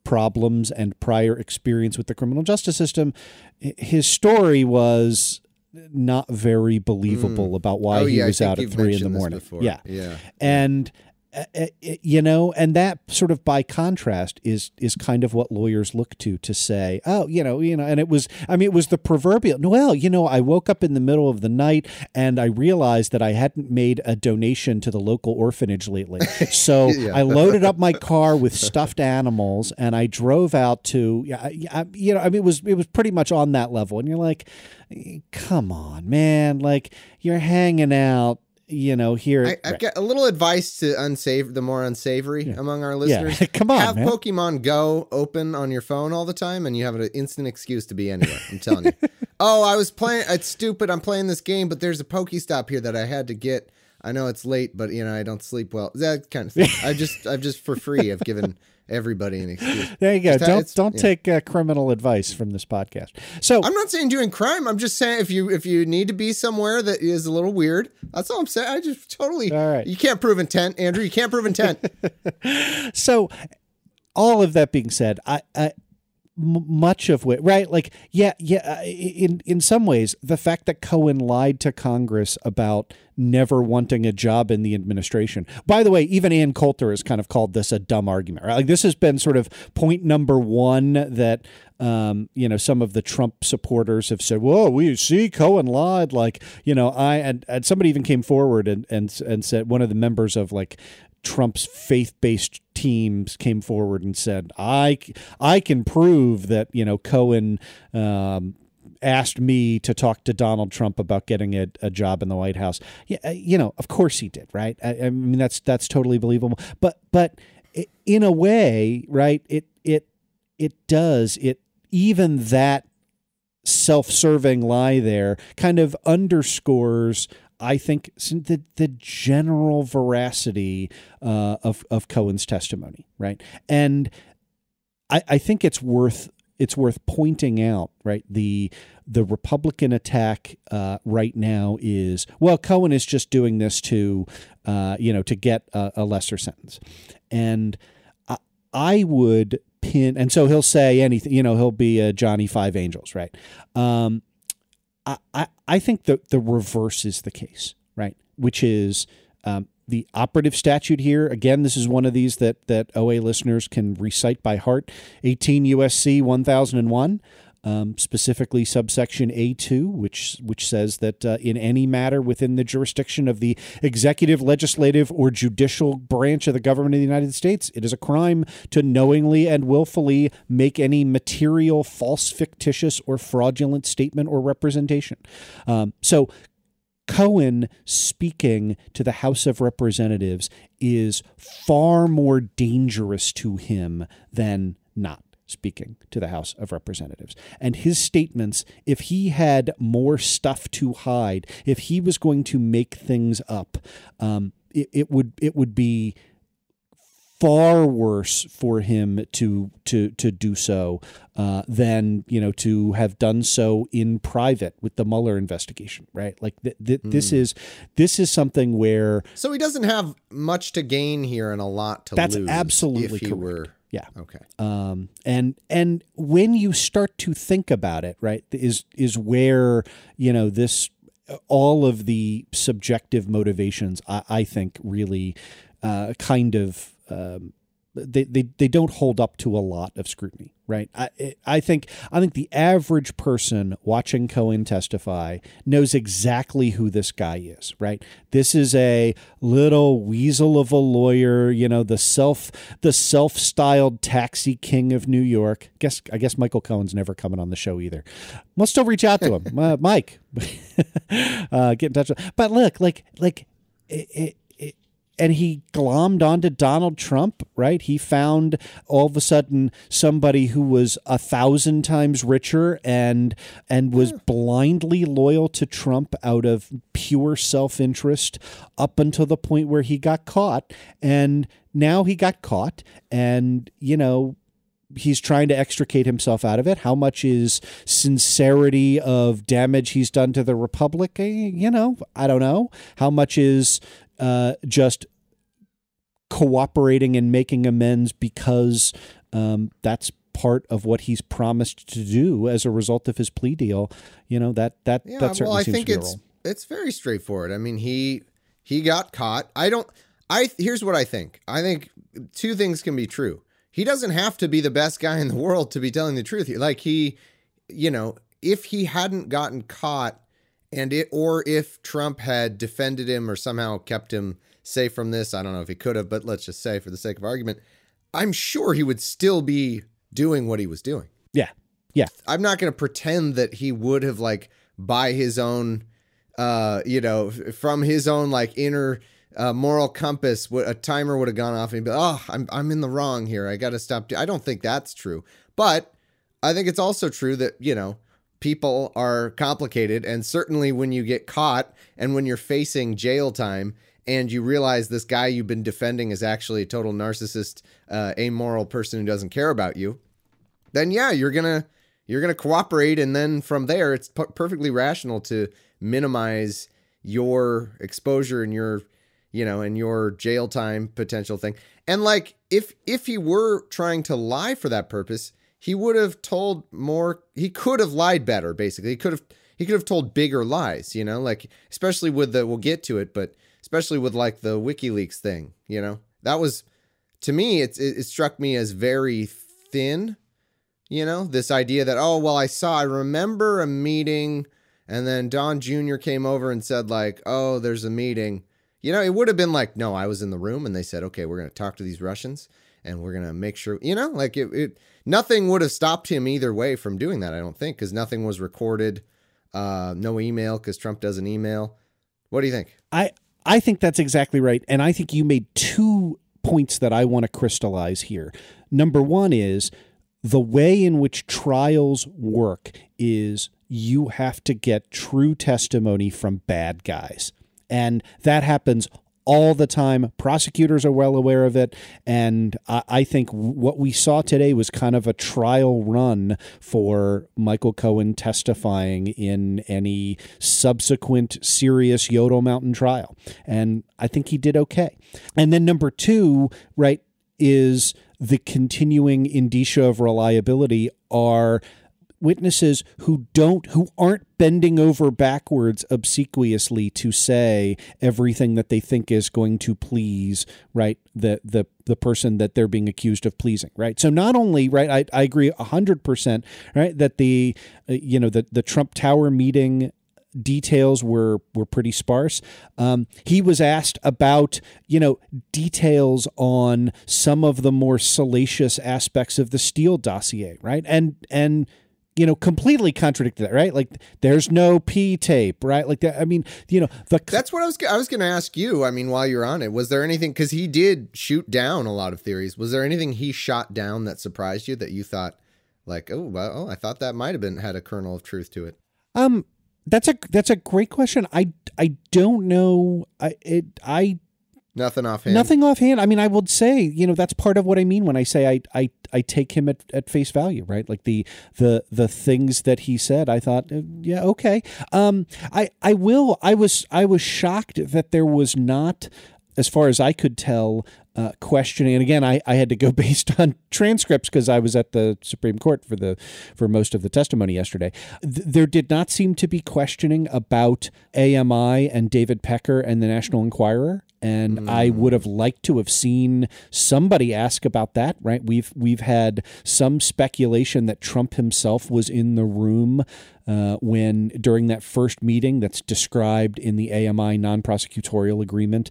S10: problems and prior experience with the criminal justice system, his story was not very believable mm. about why
S9: oh,
S10: he
S9: yeah,
S10: was out at three in the morning. Yeah.
S9: Yeah.
S10: And, uh, you know, and that sort of by contrast is is kind of what lawyers look to to say, oh, you know, you know, and it was, I mean, it was the proverbial, well, you know, I woke up in the middle of the night and I realized that I hadn't made a donation to the local orphanage lately. So yeah. I loaded up my car with stuffed animals and I drove out to, you know, I mean, it was, it was pretty much on that level. And you're like, come on, man, like you're hanging out, you know, here.
S9: I, I've right. got a little advice to unsavory, the more unsavory yeah. among our listeners.
S10: Yeah. Come on,
S9: have
S10: man.
S9: Pokemon Go open on your phone all the time, and you have an instant excuse to be anywhere. I'm telling you. Oh, I was playing. It's stupid. I'm playing this game, but there's a Pokestop here that I had to get. I know it's late, but you know I don't sleep well. That kind of thing. I just, I've just for free. I've given everybody an excuse.
S10: There you go.
S9: Just
S10: don't don't
S9: yeah.
S10: take uh, criminal advice from this podcast. So
S9: I'm not saying doing crime. I'm just saying if you if you need to be somewhere that is a little weird, that's all I'm saying. I just totally.
S10: All right.
S9: You can't prove intent, Andrew. You can't prove intent.
S10: So, all of that being said, I. I M- much of which, right? Like, yeah, yeah. In in some ways, the fact that Cohen lied to Congress about never wanting a job in the administration. By the way, even Ann Coulter has kind of called this a dumb argument, right? Like, this has been sort of point number one that, um, you know, some of the Trump supporters have said, "Whoa, we see Cohen lied." Like, you know, I and, and somebody even came forward and and and said, one of the members of like Trump's faith-based teams came forward and said, I, I can prove that, you know, Cohen um, asked me to talk to Donald Trump about getting a, a job in the White House. Yeah, you know, of course he did, right? I, I mean, that's that's totally believable. But but in a way, right, it it it does, it even that self-serving lie there kind of underscores, I think, the the general veracity uh, of of Cohen's testimony, right? And I, I think it's worth it's worth pointing out, right? The the Republican attack uh, right now is, well, Cohen is just doing this to, uh, you know, to get a, a lesser sentence, and I, I would pin, and so he'll say anything, you know, he'll be a Johnny Five Angels, right? Um, I, I think the, the reverse is the case, right? Which is um, the operative statute here. Again, this is one of these that, that O A listeners can recite by heart. eighteen U S C one thousand one, um, specifically subsection A two, which which says that uh, in any matter within the jurisdiction of the executive, legislative, or judicial branch of the government of the United States, it is a crime to knowingly and willfully make any material, false, fictitious, or fraudulent statement or representation. Um, so Cohen speaking to the House of Representatives is far more dangerous to him than not speaking to the House of Representatives. And his statements, if he had more stuff to hide, if he was going to make things up, um, it, it would it would be far worse for him to to to do so uh, than, you know, to have done so in private with the Mueller investigation, right? Like th- th- mm. this is this is something where,
S9: so he doesn't have much to gain here and a lot to
S10: that's
S9: lose.
S10: That's absolutely
S9: if he
S10: correct.
S9: Were...
S10: Yeah.
S9: Okay.
S10: Um, and and when you start to think about it, right, is is where, you know, this all of the subjective motivations, I, I think, really uh, kind of um, they, they they don't hold up to a lot of scrutiny, right? I I think I think the average person watching Cohen testify knows exactly who this guy is, right? This is a little weasel of a lawyer, you know, the self the self-styled taxi king of New York. Guess I guess Michael Cohen's never coming on the show either. We'll still reach out to him, uh, Mike. uh, get in touch with. But look, like like it. it And he glommed onto Donald Trump, right? He found all of a sudden somebody who was a thousand times richer and and was blindly loyal to Trump out of pure self-interest up until the point where he got caught. And now he got caught and, you know, he's trying to extricate himself out of it. How much is sincerity of damage he's done to the Republic? You know, I don't know. How much is uh, just cooperating and making amends because um, that's part of what he's promised to do as a result of his plea deal. You know, that that
S9: yeah,
S10: that certainly
S9: well, I
S10: seems
S9: think
S10: to be
S9: it's
S10: a role.
S9: it's very straightforward. I mean, he he got caught. I don't. I here's what I think. I think two things can be true. He doesn't have to be the best guy in the world to be telling the truth. Like he, you know, if he hadn't gotten caught, and it or if Trump had defended him or somehow kept him safe from this, I don't know if he could have, but let's just say for the sake of argument, I'm sure he would still be doing what he was doing.
S10: Yeah. Yeah.
S9: I'm not going to pretend that he would have, like, by his own, uh, you know, from his own, like, inner uh, moral compass, a timer would have gone off and he'd be, oh, I'm, I'm in the wrong here. I got to stop. I don't think that's true. But I think it's also true that, you know, people are complicated. And certainly when you get caught and when you're facing jail time, and you realize this guy you've been defending is actually a total narcissist, uh, amoral person who doesn't care about you, then yeah, you're gonna you're gonna cooperate, and then from there, it's p- perfectly rational to minimize your exposure and your, you know, and your jail time potential thing. And like, if if he were trying to lie for that purpose, he would have told more. He could have lied better. Basically, he could have he could have told bigger lies. You know, like especially with the we'll get to it, but. Especially with like the WikiLeaks thing, you know, that was, to me, it's, it, it struck me as very thin, you know, this idea that, oh, well, I saw, I remember a meeting and then Don Junior came over and said like, oh, there's a meeting, you know, it would have been like, no, I was in the room and they said, okay, we're going to talk to these Russians and we're going to make sure, you know, like it, it, nothing would have stopped him either way from doing that. I don't think, because nothing was recorded, uh, no email, because Trump doesn't email. What do you think?
S10: I, I think that's exactly right. And I think you made two points that I want to crystallize here. Number one is the way in which trials work is you have to get true testimony from bad guys. And that happens all the time. Prosecutors are well aware of it. And I, I think what we saw today was kind of a trial run for Michael Cohen testifying in any subsequent serious Yodel Mountain trial. And I think he did okay. And then number two, right, is the continuing indicia of reliability are witnesses who don't, who aren't bending over backwards obsequiously to say everything that they think is going to please, right, the the the person that they're being accused of pleasing, right? So not only, right, I, I agree one hundred percent, right, that the, uh, you know, the, the Trump Tower meeting details were were pretty sparse. Um, he was asked about, you know, details on some of the more salacious aspects of the Steele dossier, right? And and you know, completely contradicted that, right? Like, there's no P tape, right? Like that. I mean, you know, the
S9: that's what I was. I was going to ask you. I mean, while you're on it, was there anything? Because he did shoot down a lot of theories. Was there anything he shot down that surprised you that you thought, like, oh, well, oh, I thought that might have been had a kernel of truth to it?
S10: Um, that's a that's a great question. I I don't know. I it I.
S9: Nothing offhand.
S10: Nothing offhand. I mean, I would say, you know, that's part of what I mean when I say I I, I take him at, at face value, right? Like the the the things that he said, I thought, uh, yeah, okay. Um, I I will. I was I was shocked that there was not, as far as I could tell, uh, questioning. And again, I, I had to go based on transcripts because I was at the Supreme Court for the for most of the testimony yesterday. Th- there did not seem to be questioning about A M I and David Pecker and the National Enquirer. And mm. I would have liked to have seen somebody ask about that, right? We've we've had some speculation that Trump himself was in the room uh, when during that first meeting that's described in the A M I non-prosecutorial agreement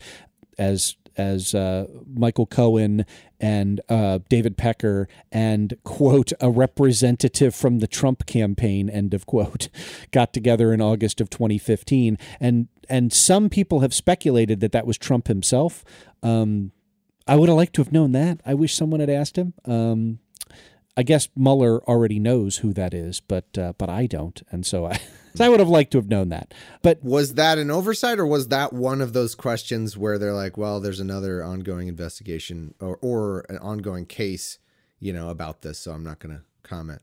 S10: as as uh, Michael Cohen and uh, David Pecker and, quote, a representative from the Trump campaign, end of quote, got together in August of twenty fifteen. And and some people have speculated that that was Trump himself. Um, I would have liked to have known that. I wish someone had asked him. Um, I guess Mueller already knows who that is, but uh, but I don't. And so I... So I would have liked to have known that. But
S9: was that an oversight, or was that one of those questions where they're like, well, there's another ongoing investigation or, or an ongoing case, you know, about this, so I'm not going to comment?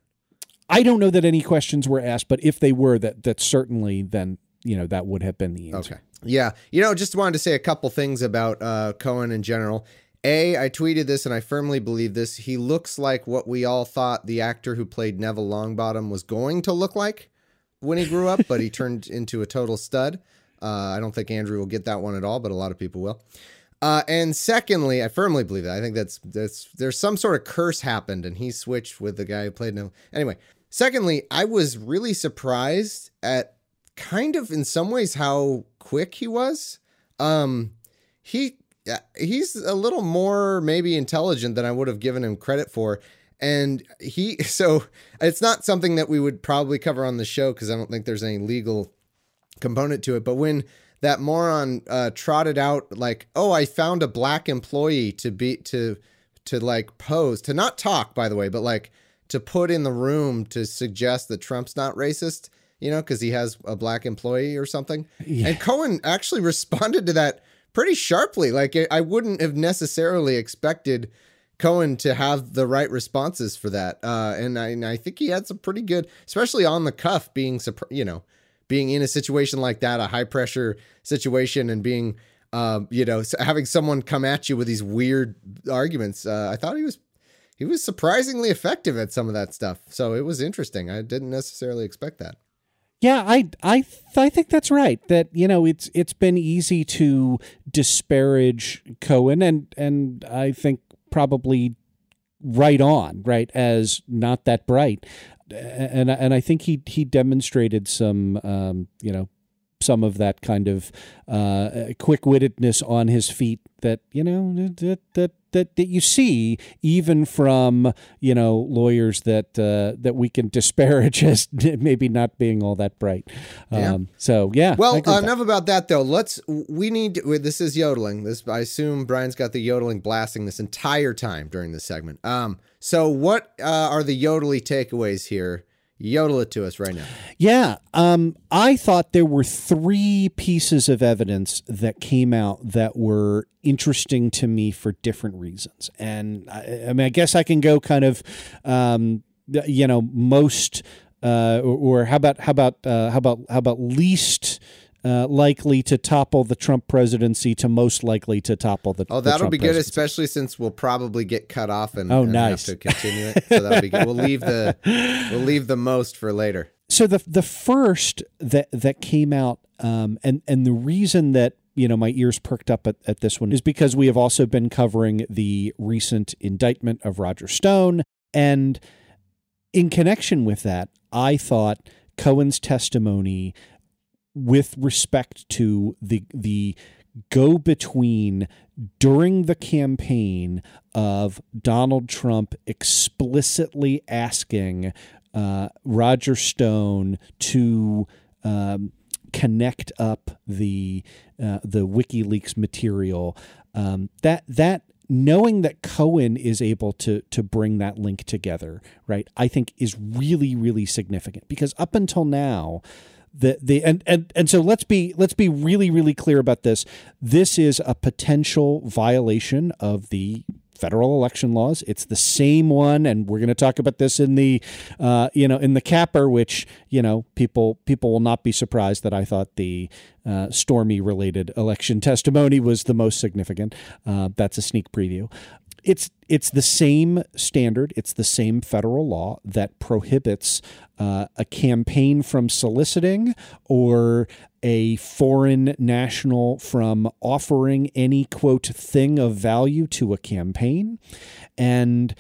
S10: I don't know that any questions were asked, but if they were, that that certainly then, you know, that would have been the answer.
S9: Okay. Yeah. You know, just wanted to say a couple things about uh, Cohen in general. A, I tweeted this and I firmly believe this. He looks like what we all thought the actor who played Neville Longbottom was going to look like when he grew up, but he turned into a total stud. Uh, I don't think Andrew will get that one at all, but a lot of people will. Uh, and secondly, I firmly believe that. I think that's that's there's some sort of curse happened and he switched with the guy who played Neville. Anyway, secondly, I was really surprised at kind of in some ways how quick he was. Um, he he's a little more maybe intelligent than I would have given him credit for. And he, so it's not something that we would probably cover on the show because I don't think there's any legal component to it. But when that moron uh, trotted out like, oh, I found a black employee to be, to, to like pose, to not talk, by the way, but like to put in the room to suggest that Trump's not racist, you know, because he has a black employee or something. Yeah. And Cohen actually responded to that pretty sharply. Like I wouldn't have necessarily expected Cohen to have the right responses for that. Uh, and, I, and I think he had some pretty good, especially on the cuff, being, you know, being in a situation like that, a high pressure situation and being, um, you know, having someone come at you with these weird arguments. Uh, I thought he was, he was surprisingly effective at some of that stuff. So it was interesting. I didn't necessarily expect that.
S10: Yeah, I I I think that's right. That, you know, it's it's been easy to disparage Cohen and and I think probably right on, right, as not that bright. And and I think he he demonstrated some um, you know, some of that kind of uh, quick-wittedness on his feet that, you know, that that that, that you see even from, you know, lawyers that uh, that we can disparage as maybe not being all that bright.
S9: Yeah.
S10: Um, so, yeah.
S9: Well, uh, enough about that, though. Let's, we need, to, this is yodeling. This, I assume Brian's got the yodeling blasting this entire time during this segment. Um, so what uh, are the yodely takeaways here? Yodel it to us right now.
S10: Yeah. Um, I thought there were three pieces of evidence that came out that were interesting to me for different reasons. And I, I mean, I guess I can go kind of, um, you know, most, uh, or, or how about, how about, uh, how about, how about least Uh, likely to topple the Trump presidency to most likely to topple the.
S9: Oh, that'll
S10: the
S9: be good,
S10: presidency.
S9: Especially since we'll probably get cut off and,
S10: oh,
S9: and
S10: nice.
S9: have to continue it. So that'll be good. We'll leave the we'll leave the most for later.
S10: So the the first that that came out, um, and and the reason that, you know, my ears perked up at, at this one is because we have also been covering the recent indictment of Roger Stone, and in connection with that, I thought Cohen's testimony with respect to the the go-between during the campaign of Donald Trump explicitly asking uh, Roger Stone to um, connect up the uh, the WikiLeaks material, um, that that knowing that Cohen is able to to bring that link together, right, I think is really, really significant, because up until now, The the and, and and so let's be let's be really, really clear about this. This is a potential violation of the federal election laws. It's the same one, and we're going to talk about this in the uh, you know in the capper, which, you know, people people will not be surprised that I thought the uh, Stormy related election testimony was the most significant. Uh, that's a sneak preview. It's it's the same standard. It's the same federal law that prohibits uh, a campaign from soliciting or a foreign national from offering any, quote, thing of value to a campaign. And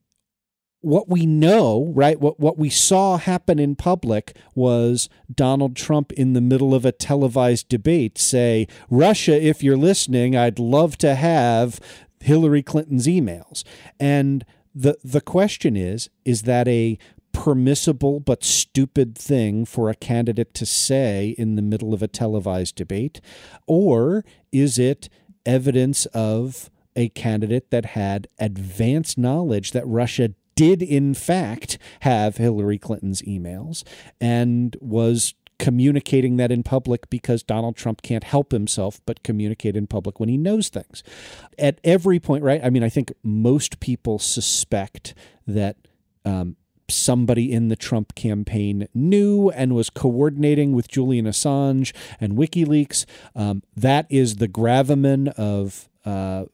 S10: what we know, right, what, what we saw happen in public was Donald Trump in the middle of a televised debate say, Russia, if you're listening, I'd love to have Hillary Clinton's emails. And the the question is, is that a permissible but stupid thing for a candidate to say in the middle of a televised debate? Or is it evidence of a candidate that had advanced knowledge that Russia did in fact have Hillary Clinton's emails and was communicating that in public because Donald Trump can't help himself but communicate in public when he knows things? At every point, right? I mean, I think most people suspect that um, somebody in the Trump campaign knew and was coordinating with Julian Assange and WikiLeaks. Um, that is the gravamen of uh,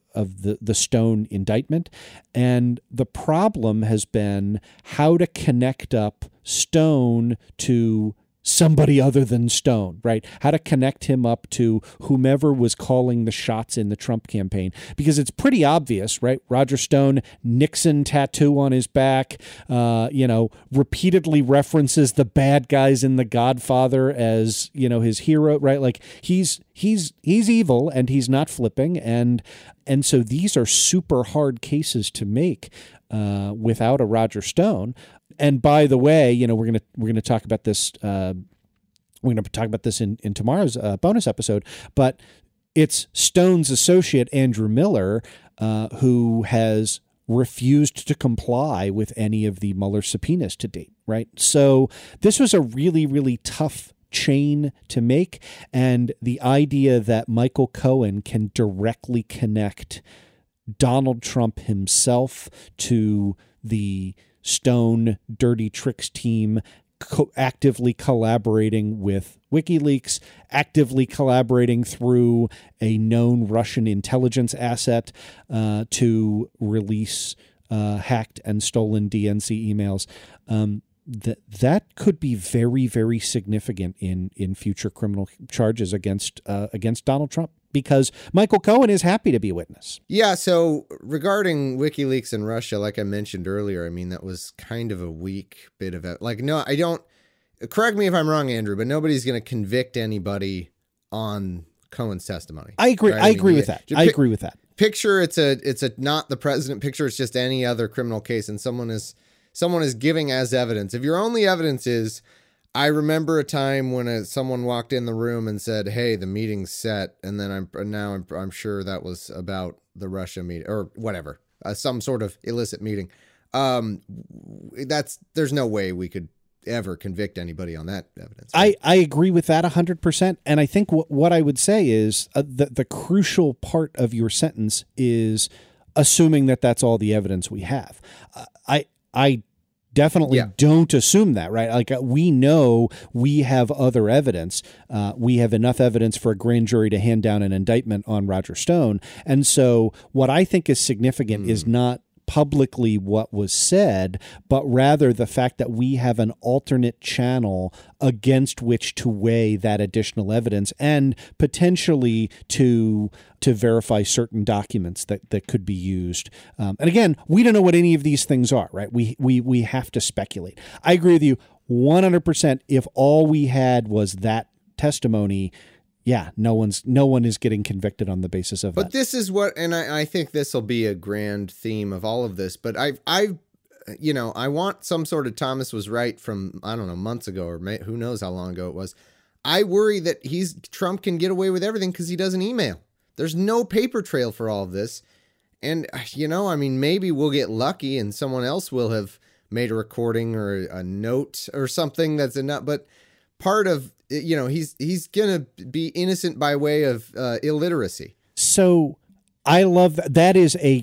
S10: of the, the Stone indictment. And the problem has been how to connect up Stone to somebody other than Stone, right? How to connect him up to whomever was calling the shots in the Trump campaign. Because it's pretty obvious, right? Roger Stone, Nixon tattoo on his back, uh, you know, repeatedly references the bad guys in The Godfather as, you know, his hero, right? Like he's he's he's evil and he's not flipping. And and so these are super hard cases to make uh, without a Roger Stone. And by the way, you know, we're gonna we're gonna talk about this. Uh, we're gonna talk about this in in tomorrow's uh, bonus episode. But it's Stone's associate Andrew Miller uh, who has refused to comply with any of the Mueller subpoenas to date. Right. So this was a really really tough chain to make, and the idea that Michael Cohen can directly connect Donald Trump himself to the Stone dirty tricks team, co- actively collaborating with WikiLeaks, actively collaborating through a known Russian intelligence asset uh, to release uh, hacked and stolen D N C emails. Um, that that could be very, very significant in in future criminal charges against uh, against Donald Trump, because Michael Cohen is happy to be a witness.
S9: Yeah, so regarding WikiLeaks and Russia, like I mentioned earlier, I mean, that was kind of a weak bit of it. Like, no, I don't, correct me if I'm wrong, Andrew, but nobody's going to convict anybody on Cohen's testimony.
S10: I agree.
S9: Right?
S10: I,
S9: I
S10: agree
S9: mean,
S10: with that.
S9: pi-
S10: I agree with that.
S9: Picture it's a, it's a, not the president picture. It's just any other criminal case. And someone is, someone is giving as evidence. If your only evidence is, I remember a time when a, someone walked in the room and said, "Hey, the meeting's set," and then I'm now I'm, I'm sure that was about the Russia meeting or whatever, uh, some sort of illicit meeting. Um, that's there's no way we could ever convict anybody on that evidence. Right?
S10: I, I agree with that one hundred percent. And I think w- what I would say is uh, the the crucial part of your sentence is assuming that that's all the evidence we have. Uh, I I. Definitely yeah. don't assume that, right? Like uh, we know we have other evidence. Uh, we have enough evidence for a grand jury to hand down an indictment on Roger Stone. And so what I think is significant mm. is not publicly what was said, but rather the fact that we have an alternate channel against which to weigh that additional evidence and potentially to to verify certain documents that, that could be used. Um, and again, we don't know what any of these things are, right? We we we have to speculate. I agree with you one hundred percent. If all we had was that testimony, yeah, no one's no one is getting convicted on the basis of
S9: but that. But this is what, and I, I think this will be a grand theme of all of this. But I, I, you know, I want some sort of Thomas was right from I don't know months ago or may, who knows how long ago it was. I worry that he's Trump can get away with everything because he doesn't email. There's no paper trail for all of this, and you know, I mean, maybe we'll get lucky and someone else will have made a recording or a note or something that's enough. But part of you know, he's he's going to be innocent by way of uh, illiteracy.
S10: So I love that. That is a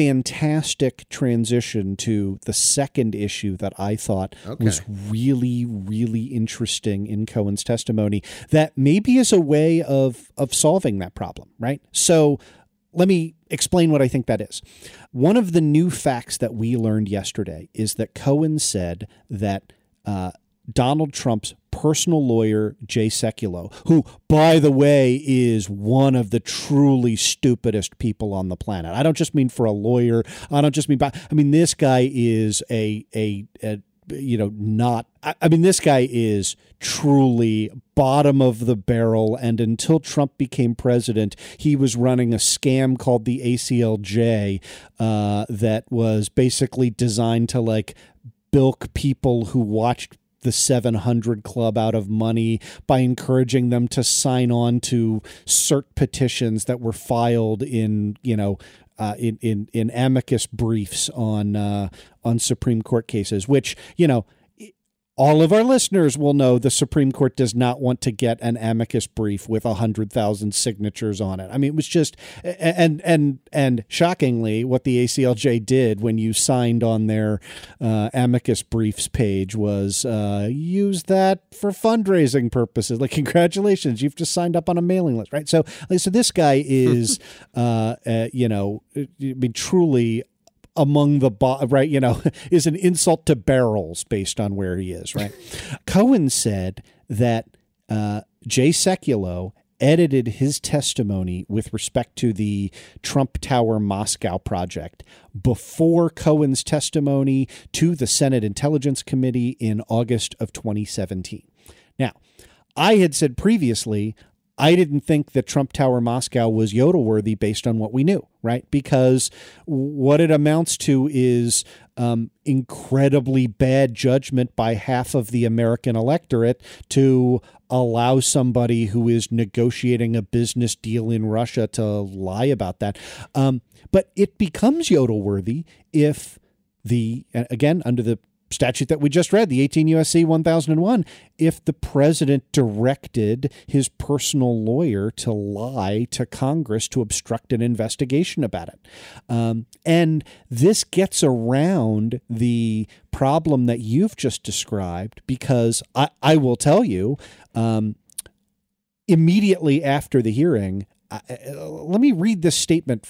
S10: fantastic transition to the second issue that I thought okay. was really, really interesting in Cohen's testimony that maybe is a way of of solving that problem, right? So let me explain what I think that is. One of the new facts that we learned yesterday is that Cohen said that uh, Donald Trump's personal lawyer, Jay Sekulow, who, by the way, is one of the truly stupidest people on the planet. I don't just mean for a lawyer. I don't just mean by, I mean, this guy is a, a, a you know, not, I, I mean, this guy is truly bottom of the barrel. And until Trump became president, he was running a scam called the A C L J uh, that was basically designed to like bilk people who watched the seven hundred Club out of money by encouraging them to sign on to cert petitions that were filed in, you know, uh, in, in, in amicus briefs on, uh, on Supreme Court cases, which, you know, all of our listeners will know the Supreme Court does not want to get an amicus brief with one hundred thousand signatures on it. I mean, it was just, and and and shockingly, what the A C L J did when you signed on their uh, amicus briefs page was uh, use that for fundraising purposes. Like, congratulations, you've just signed up on a mailing list, right? So, like, so this guy is, uh, uh, you know, I mean, truly among the, bo- right, you know, is an insult to barrels based on where he is, right? Cohen said that uh, Jay Sekulow edited his testimony with respect to the Trump Tower Moscow project before Cohen's testimony to the Senate Intelligence Committee in August of twenty seventeen. Now, I had said previously, I didn't think that Trump Tower Moscow was yodel-worthy based on what we knew, right? Because what it amounts to is um, incredibly bad judgment by half of the American electorate to allow somebody who is negotiating a business deal in Russia to lie about that. Um, but it becomes yodel-worthy if the, again, under the statute that we just read, the eighteen U S C one thousand one, if the president directed his personal lawyer to lie to Congress to obstruct an investigation about it. Um, and this gets around the problem that you've just described, because I, I will tell you, um, immediately after the hearing, Uh, let me read this statement.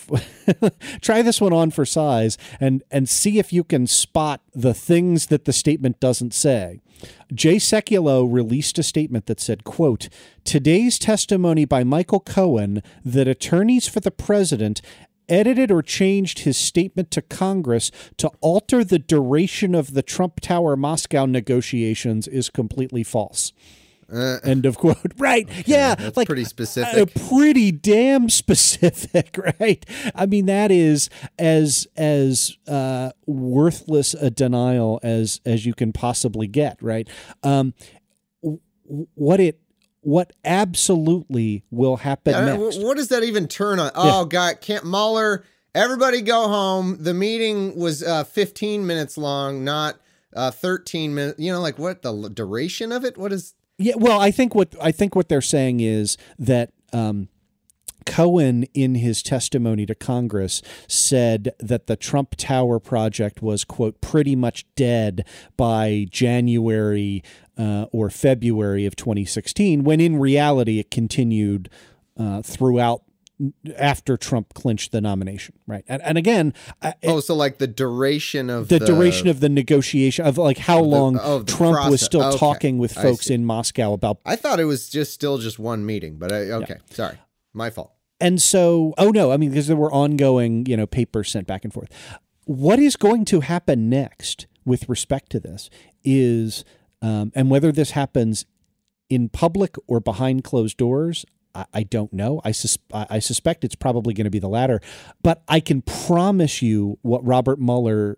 S10: Try this one on for size and, and see if you can spot the things that the statement doesn't say. Jay Sekulow released a statement that said, quote, "Today's testimony by Michael Cohen that attorneys for the president edited or changed his statement to Congress to alter the duration of the Trump Tower Moscow negotiations is completely false." Uh, End of quote. Right. Okay, yeah.
S9: That's
S10: like
S9: pretty specific.
S10: Uh, pretty damn specific. Right. I mean, that is as as uh, worthless a denial as as you can possibly get. Right. Um, what it what absolutely will happen
S9: yeah,
S10: next.
S9: What does that even turn on? Oh, yeah. God, can't Mueller, everybody go home. The meeting was uh, fifteen minutes long, not uh, thirteen minutes. You know, like what the duration of it? What is
S10: Yeah, well, I think what I think what they're saying is that um, Cohen, in his testimony to Congress, said that the Trump Tower project was, quote, pretty much dead by January uh, or February of twenty sixteen, when in reality it continued uh, throughout after Trump clinched the nomination, right? And, and again, it,
S9: oh, so like the duration of
S10: the,
S9: the
S10: duration of the negotiation of like how
S9: the,
S10: long
S9: oh,
S10: Trump
S9: process.
S10: was still
S9: okay.
S10: talking with folks in Moscow about.
S9: I thought it was just still just one meeting, but I, okay, yeah. Sorry, my fault.
S10: And so, oh no, I mean, because there were ongoing, you know, papers sent back and forth. What is going to happen next with respect to this is, um, and whether this happens in public or behind closed doors, I don't know. I, sus- I suspect it's probably going to be the latter. But I can promise you what Robert Mueller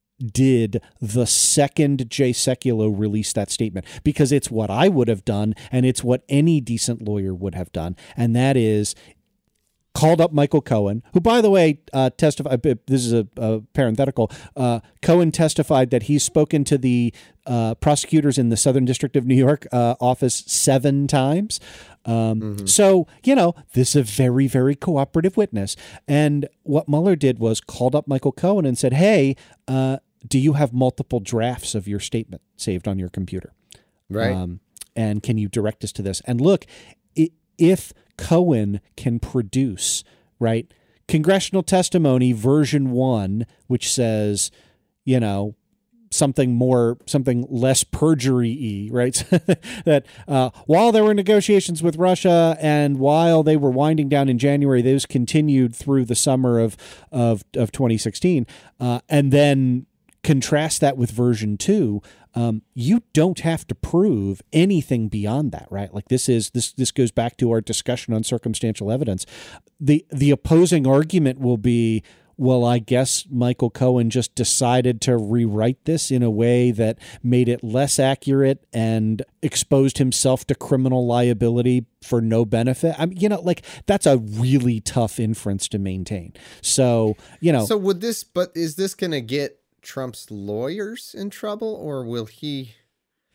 S10: did the second Jay Sekulow released that statement, because it's what I would have done and it's what any decent lawyer would have done. And that is called up Michael Cohen, who, by the way, uh, testified. This is a, a parenthetical. Uh, Cohen testified that he's spoken to the uh, prosecutors in the Southern District of New York uh, office seven times. Um, mm-hmm. So, you know, this is a very, very cooperative witness. And what Mueller did was called up Michael Cohen and said, hey, uh, do you have multiple drafts of your statement saved on your computer?
S9: Right.
S10: Um, and can you direct us to this? And look, it, if Cohen can produce, right, congressional testimony version one, which says, you know, something more, something less perjury-y, right? that uh, while there were negotiations with Russia and while they were winding down in January, those continued through the summer of of, of twenty sixteen, uh, and then contrast that with version two. Um, you don't have to prove anything beyond that, right? Like this is this this goes back to our discussion on circumstantial evidence. The the opposing argument will be, well, I guess Michael Cohen just decided to rewrite this in a way that made it less accurate and exposed himself to criminal liability for no benefit. I mean, you know, like that's a really tough inference to maintain. So, you know,
S9: so would this, but is this going to get Trump's lawyers in trouble, or will he?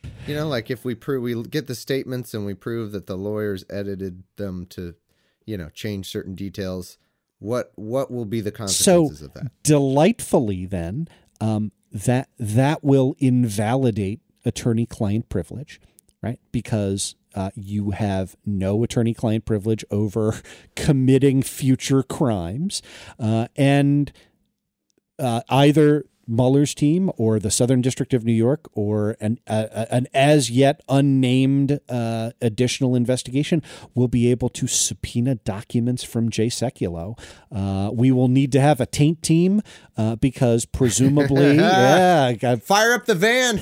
S9: You know, like if we prove we get the statements and we prove that the lawyers edited them to, you know, change certain details, what what will be the consequences
S10: so,
S9: of that?
S10: Delightfully, then, um, that that will invalidate attorney-client privilege, right? Because uh, you have no attorney-client privilege over committing future crimes, uh, and uh, either Mueller's team or the Southern District of New York or an uh, an as yet unnamed uh, additional investigation will be able to subpoena documents from Jay Sekulow. Uh, we will need to have a taint team uh, because presumably, yeah, got,
S9: fire up the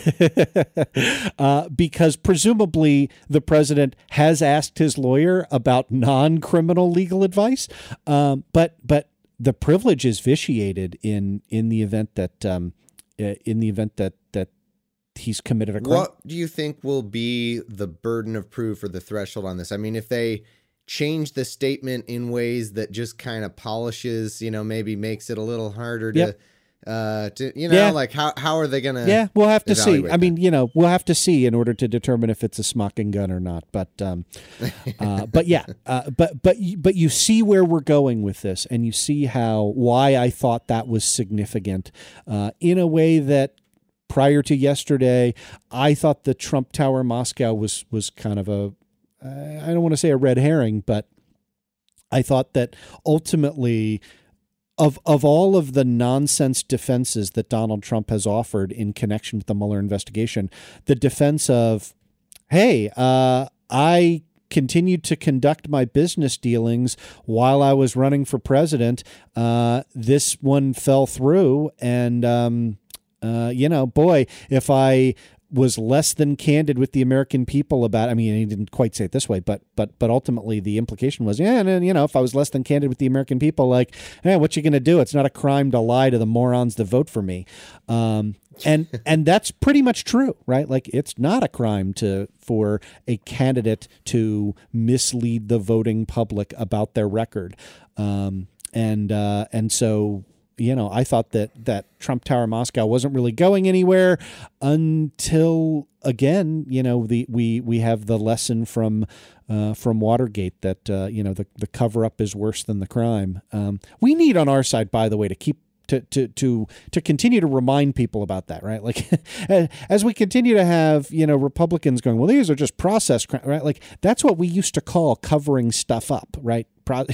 S9: van.
S10: uh, because presumably the president has asked his lawyer about non-criminal legal advice, um, but but. The privilege is vitiated in in the event that um, in the event that that he's committed a crime.
S9: What do you think will be the burden of proof or the threshold on this? I mean, if they change the statement in ways that just kind of polishes, you know, maybe makes it a little harder to,
S10: yep.
S9: uh, to you know,
S10: yeah.
S9: like how how are they going to?
S10: Yeah, we'll have to see. I
S9: that?
S10: mean, you know, we'll have to see in order to determine if it's a smoking gun or not. But, um, uh, but yeah, uh, but but but you see where we're going with this, and you see how why I thought that was significant uh, in a way that. Prior to yesterday, I thought the Trump Tower Moscow was was kind of a, I don't want to say a red herring, but I thought that ultimately of of all of the nonsense defenses that Donald Trump has offered in connection with the Mueller investigation, the defense of, hey, uh, I continued to conduct my business dealings while I was running for president. Uh, this one fell through, and um, Uh, you know, boy, if I was less than candid with the American people about, I mean, he didn't quite say it this way, but but but ultimately the implication was, yeah, and you know, if I was less than candid with the American people, like, hey, what you going to do? It's not a crime to lie to the morons that vote for me. Um, and and that's pretty much true, right? Like, it's not a crime to for a candidate to mislead the voting public about their record. Um, and uh, and so. You know, I thought that that Trump Tower Moscow wasn't really going anywhere until, again, you know, the we we have the lesson from uh, from Watergate that, uh, you know, the, the cover up is worse than the crime. Um, we need on our side, by the way, to keep to to to to continue to remind people about that, right? Like, as we continue to have, you know, Republicans going, well, these are just process crimes, right? Like, that's what we used to call covering stuff up, right?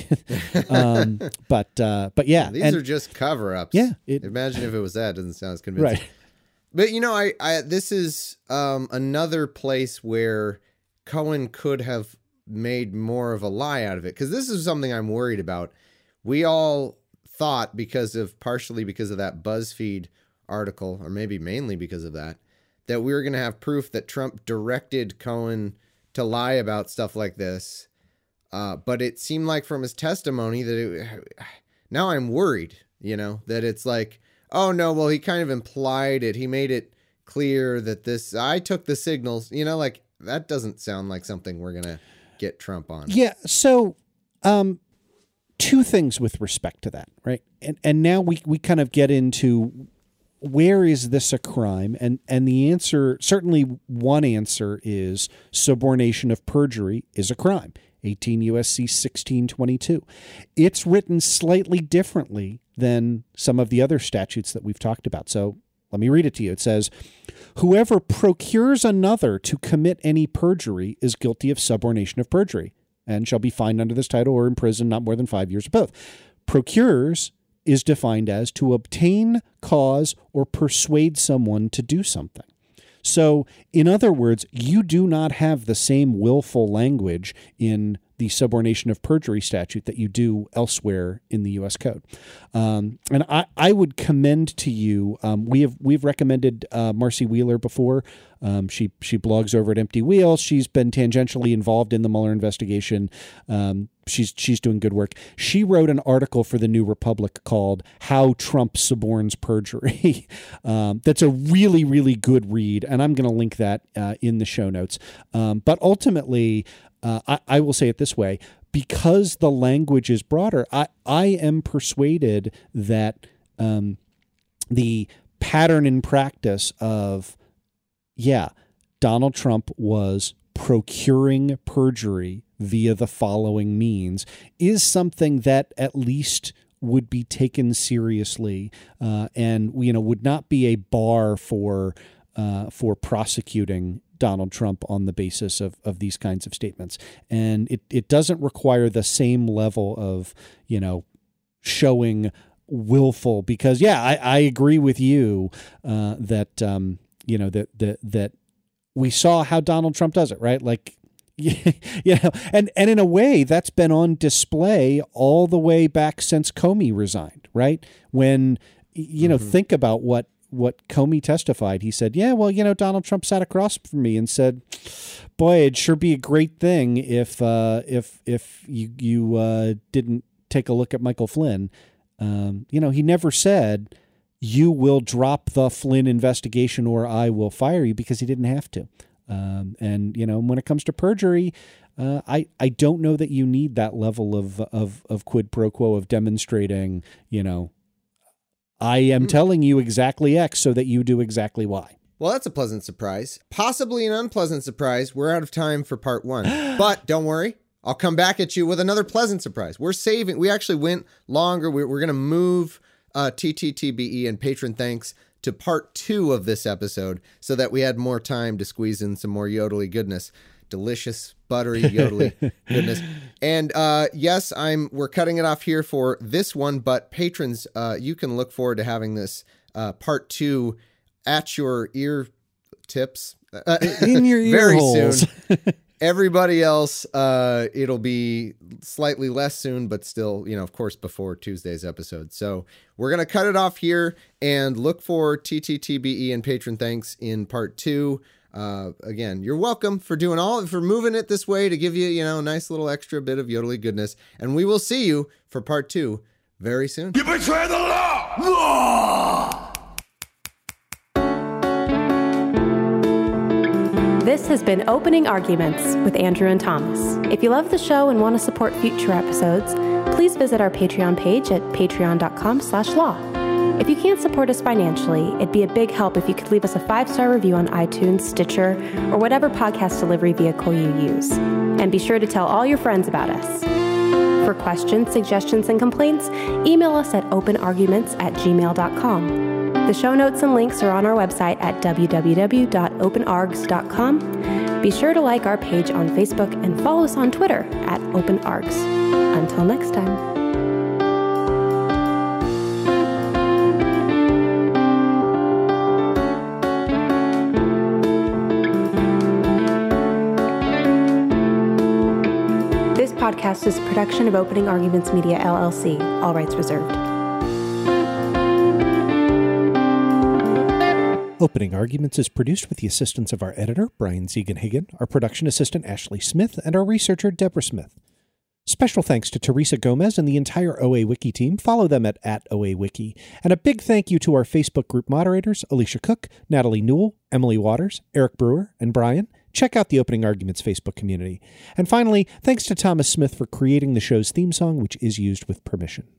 S10: um, but uh, but yeah,
S9: these
S10: and,
S9: are just cover-ups.
S10: Yeah, it,
S9: imagine if it was that. It doesn't sound as convincing.
S10: Right.
S9: But you know, I, I this is um, another place where Cohen could have made more of a lie out of it, because this is something I'm worried about. We all thought, because of partially because of that BuzzFeed article, or maybe mainly because of that, that we were going to have proof that Trump directed Cohen to lie about stuff like this. Uh, but it seemed like from his testimony that it, now I'm worried, you know, that it's like, oh no, well, he kind of implied it. He made it clear that this, I took the signals, you know, like that doesn't sound like something we're going to get Trump on.
S10: Yeah. So, um, two things with respect to that, right? And and now we, we kind of get into where is this a crime? And and the answer, certainly one answer is subornation of perjury is a crime. eighteen U S C sixteen twenty-two. It's written slightly differently than some of the other statutes that we've talked about. So let me read it to you. It says, whoever procures another to commit any perjury is guilty of subornation of perjury and shall be fined under this title or imprisoned not more than five years or both. Procures is defined as to obtain, cause, or persuade someone to do something. So, in other words, you do not have the same willful language in the subornation of perjury statute that you do elsewhere in the U S Code. Um, and I, I would commend to you, um, we have we've recommended uh, Marcy Wheeler before. Um, she she blogs over at Empty Wheel. She's been tangentially involved in the Mueller investigation. Um, she's she's doing good work. She wrote an article for the New Republic called "How Trump Suborns Perjury." um, that's a really really good read, and I'm going to link that uh, in the show notes. Um, but ultimately, uh, I, I will say it this way: because the language is broader, I I am persuaded that um, the pattern in practice of Yeah, Donald Trump was procuring perjury via the following means is something that at least would be taken seriously uh, and, you know, would not be a bar for uh, for prosecuting Donald Trump on the basis of, of these kinds of statements. And it, it doesn't require the same level of, you know, showing willful, because, yeah, I, I agree with you uh, that, um, you know, that, that, that we saw how Donald Trump does it, right? Like, you know, and, and in a way that's been on display all the way back since Comey resigned, right? When, you know, mm-hmm. think about what, what Comey testified. He said, yeah, well, you know, Donald Trump sat across from me and said, boy, it'd sure be a great thing if, uh, if, if you, you, uh, didn't take a look at Michael Flynn. Um, you know, he never said, you will drop the Flynn investigation or I will fire you, because he didn't have to. Um, and, you know, when it comes to perjury, uh, I, I don't know that you need that level of, of, of quid pro quo of demonstrating, you know, I am mm. telling you exactly X so that you do exactly Y.
S9: Well, that's a pleasant surprise. Possibly an unpleasant surprise. We're out of time for part one, but don't worry. I'll come back at you with another pleasant surprise. We're saving. We actually went longer. We're, we're going to move uh, T T T B E and Patron Thanks to part two of this episode so that we had more time to squeeze in some more yodely goodness. Delicious, buttery, yodely goodness. And uh, yes, I'm. we're cutting it off here for this one, but patrons, uh, you can look forward to having this uh, part two at your ear tips. Uh,
S10: in your ear
S9: very
S10: holes.
S9: soon. Everybody else, uh, it'll be slightly less soon, but still, you know, of course, before Tuesday's episode. So we're going to cut it off here and look for T T T B E and Patron Thanks in part two. Uh, again, you're welcome for doing all, for moving it this way to give you, you know, a nice little extra bit of yodely goodness. And we will see you for part two very soon.
S2: You betray the law! Law!
S8: This has been Opening Arguments with Andrew and Thomas. If you love the show and want to support future episodes, please visit our Patreon page at patreon.com slash law. If you can't support us financially, it'd be a big help if you could leave us a five-star review on iTunes, Stitcher, or whatever podcast delivery vehicle you use. And be sure to tell all your friends about us. For questions, suggestions, and complaints, email us at openarguments at gmail dot com. The show notes and links are on our website at w w w dot open args dot com. Be sure to like our page on Facebook and follow us on Twitter at openargs. Until next time. This podcast is a production of Opening Arguments Media, L L C. All rights reserved.
S10: Opening Arguments is produced with the assistance of our editor, Brian Ziegenhagen, our production assistant, Ashley Smith, and our researcher, Deborah Smith. Special thanks to Teresa Gomez and the entire O A Wiki team. Follow them at, at O A Wiki. And a big thank you to our Facebook group moderators, Alicia Cook, Natalie Newell, Emily Waters, Eric Brewer, and Brian. Check out the Opening Arguments Facebook community. And finally, thanks to Thomas Smith for creating the show's theme song, which is used with permission.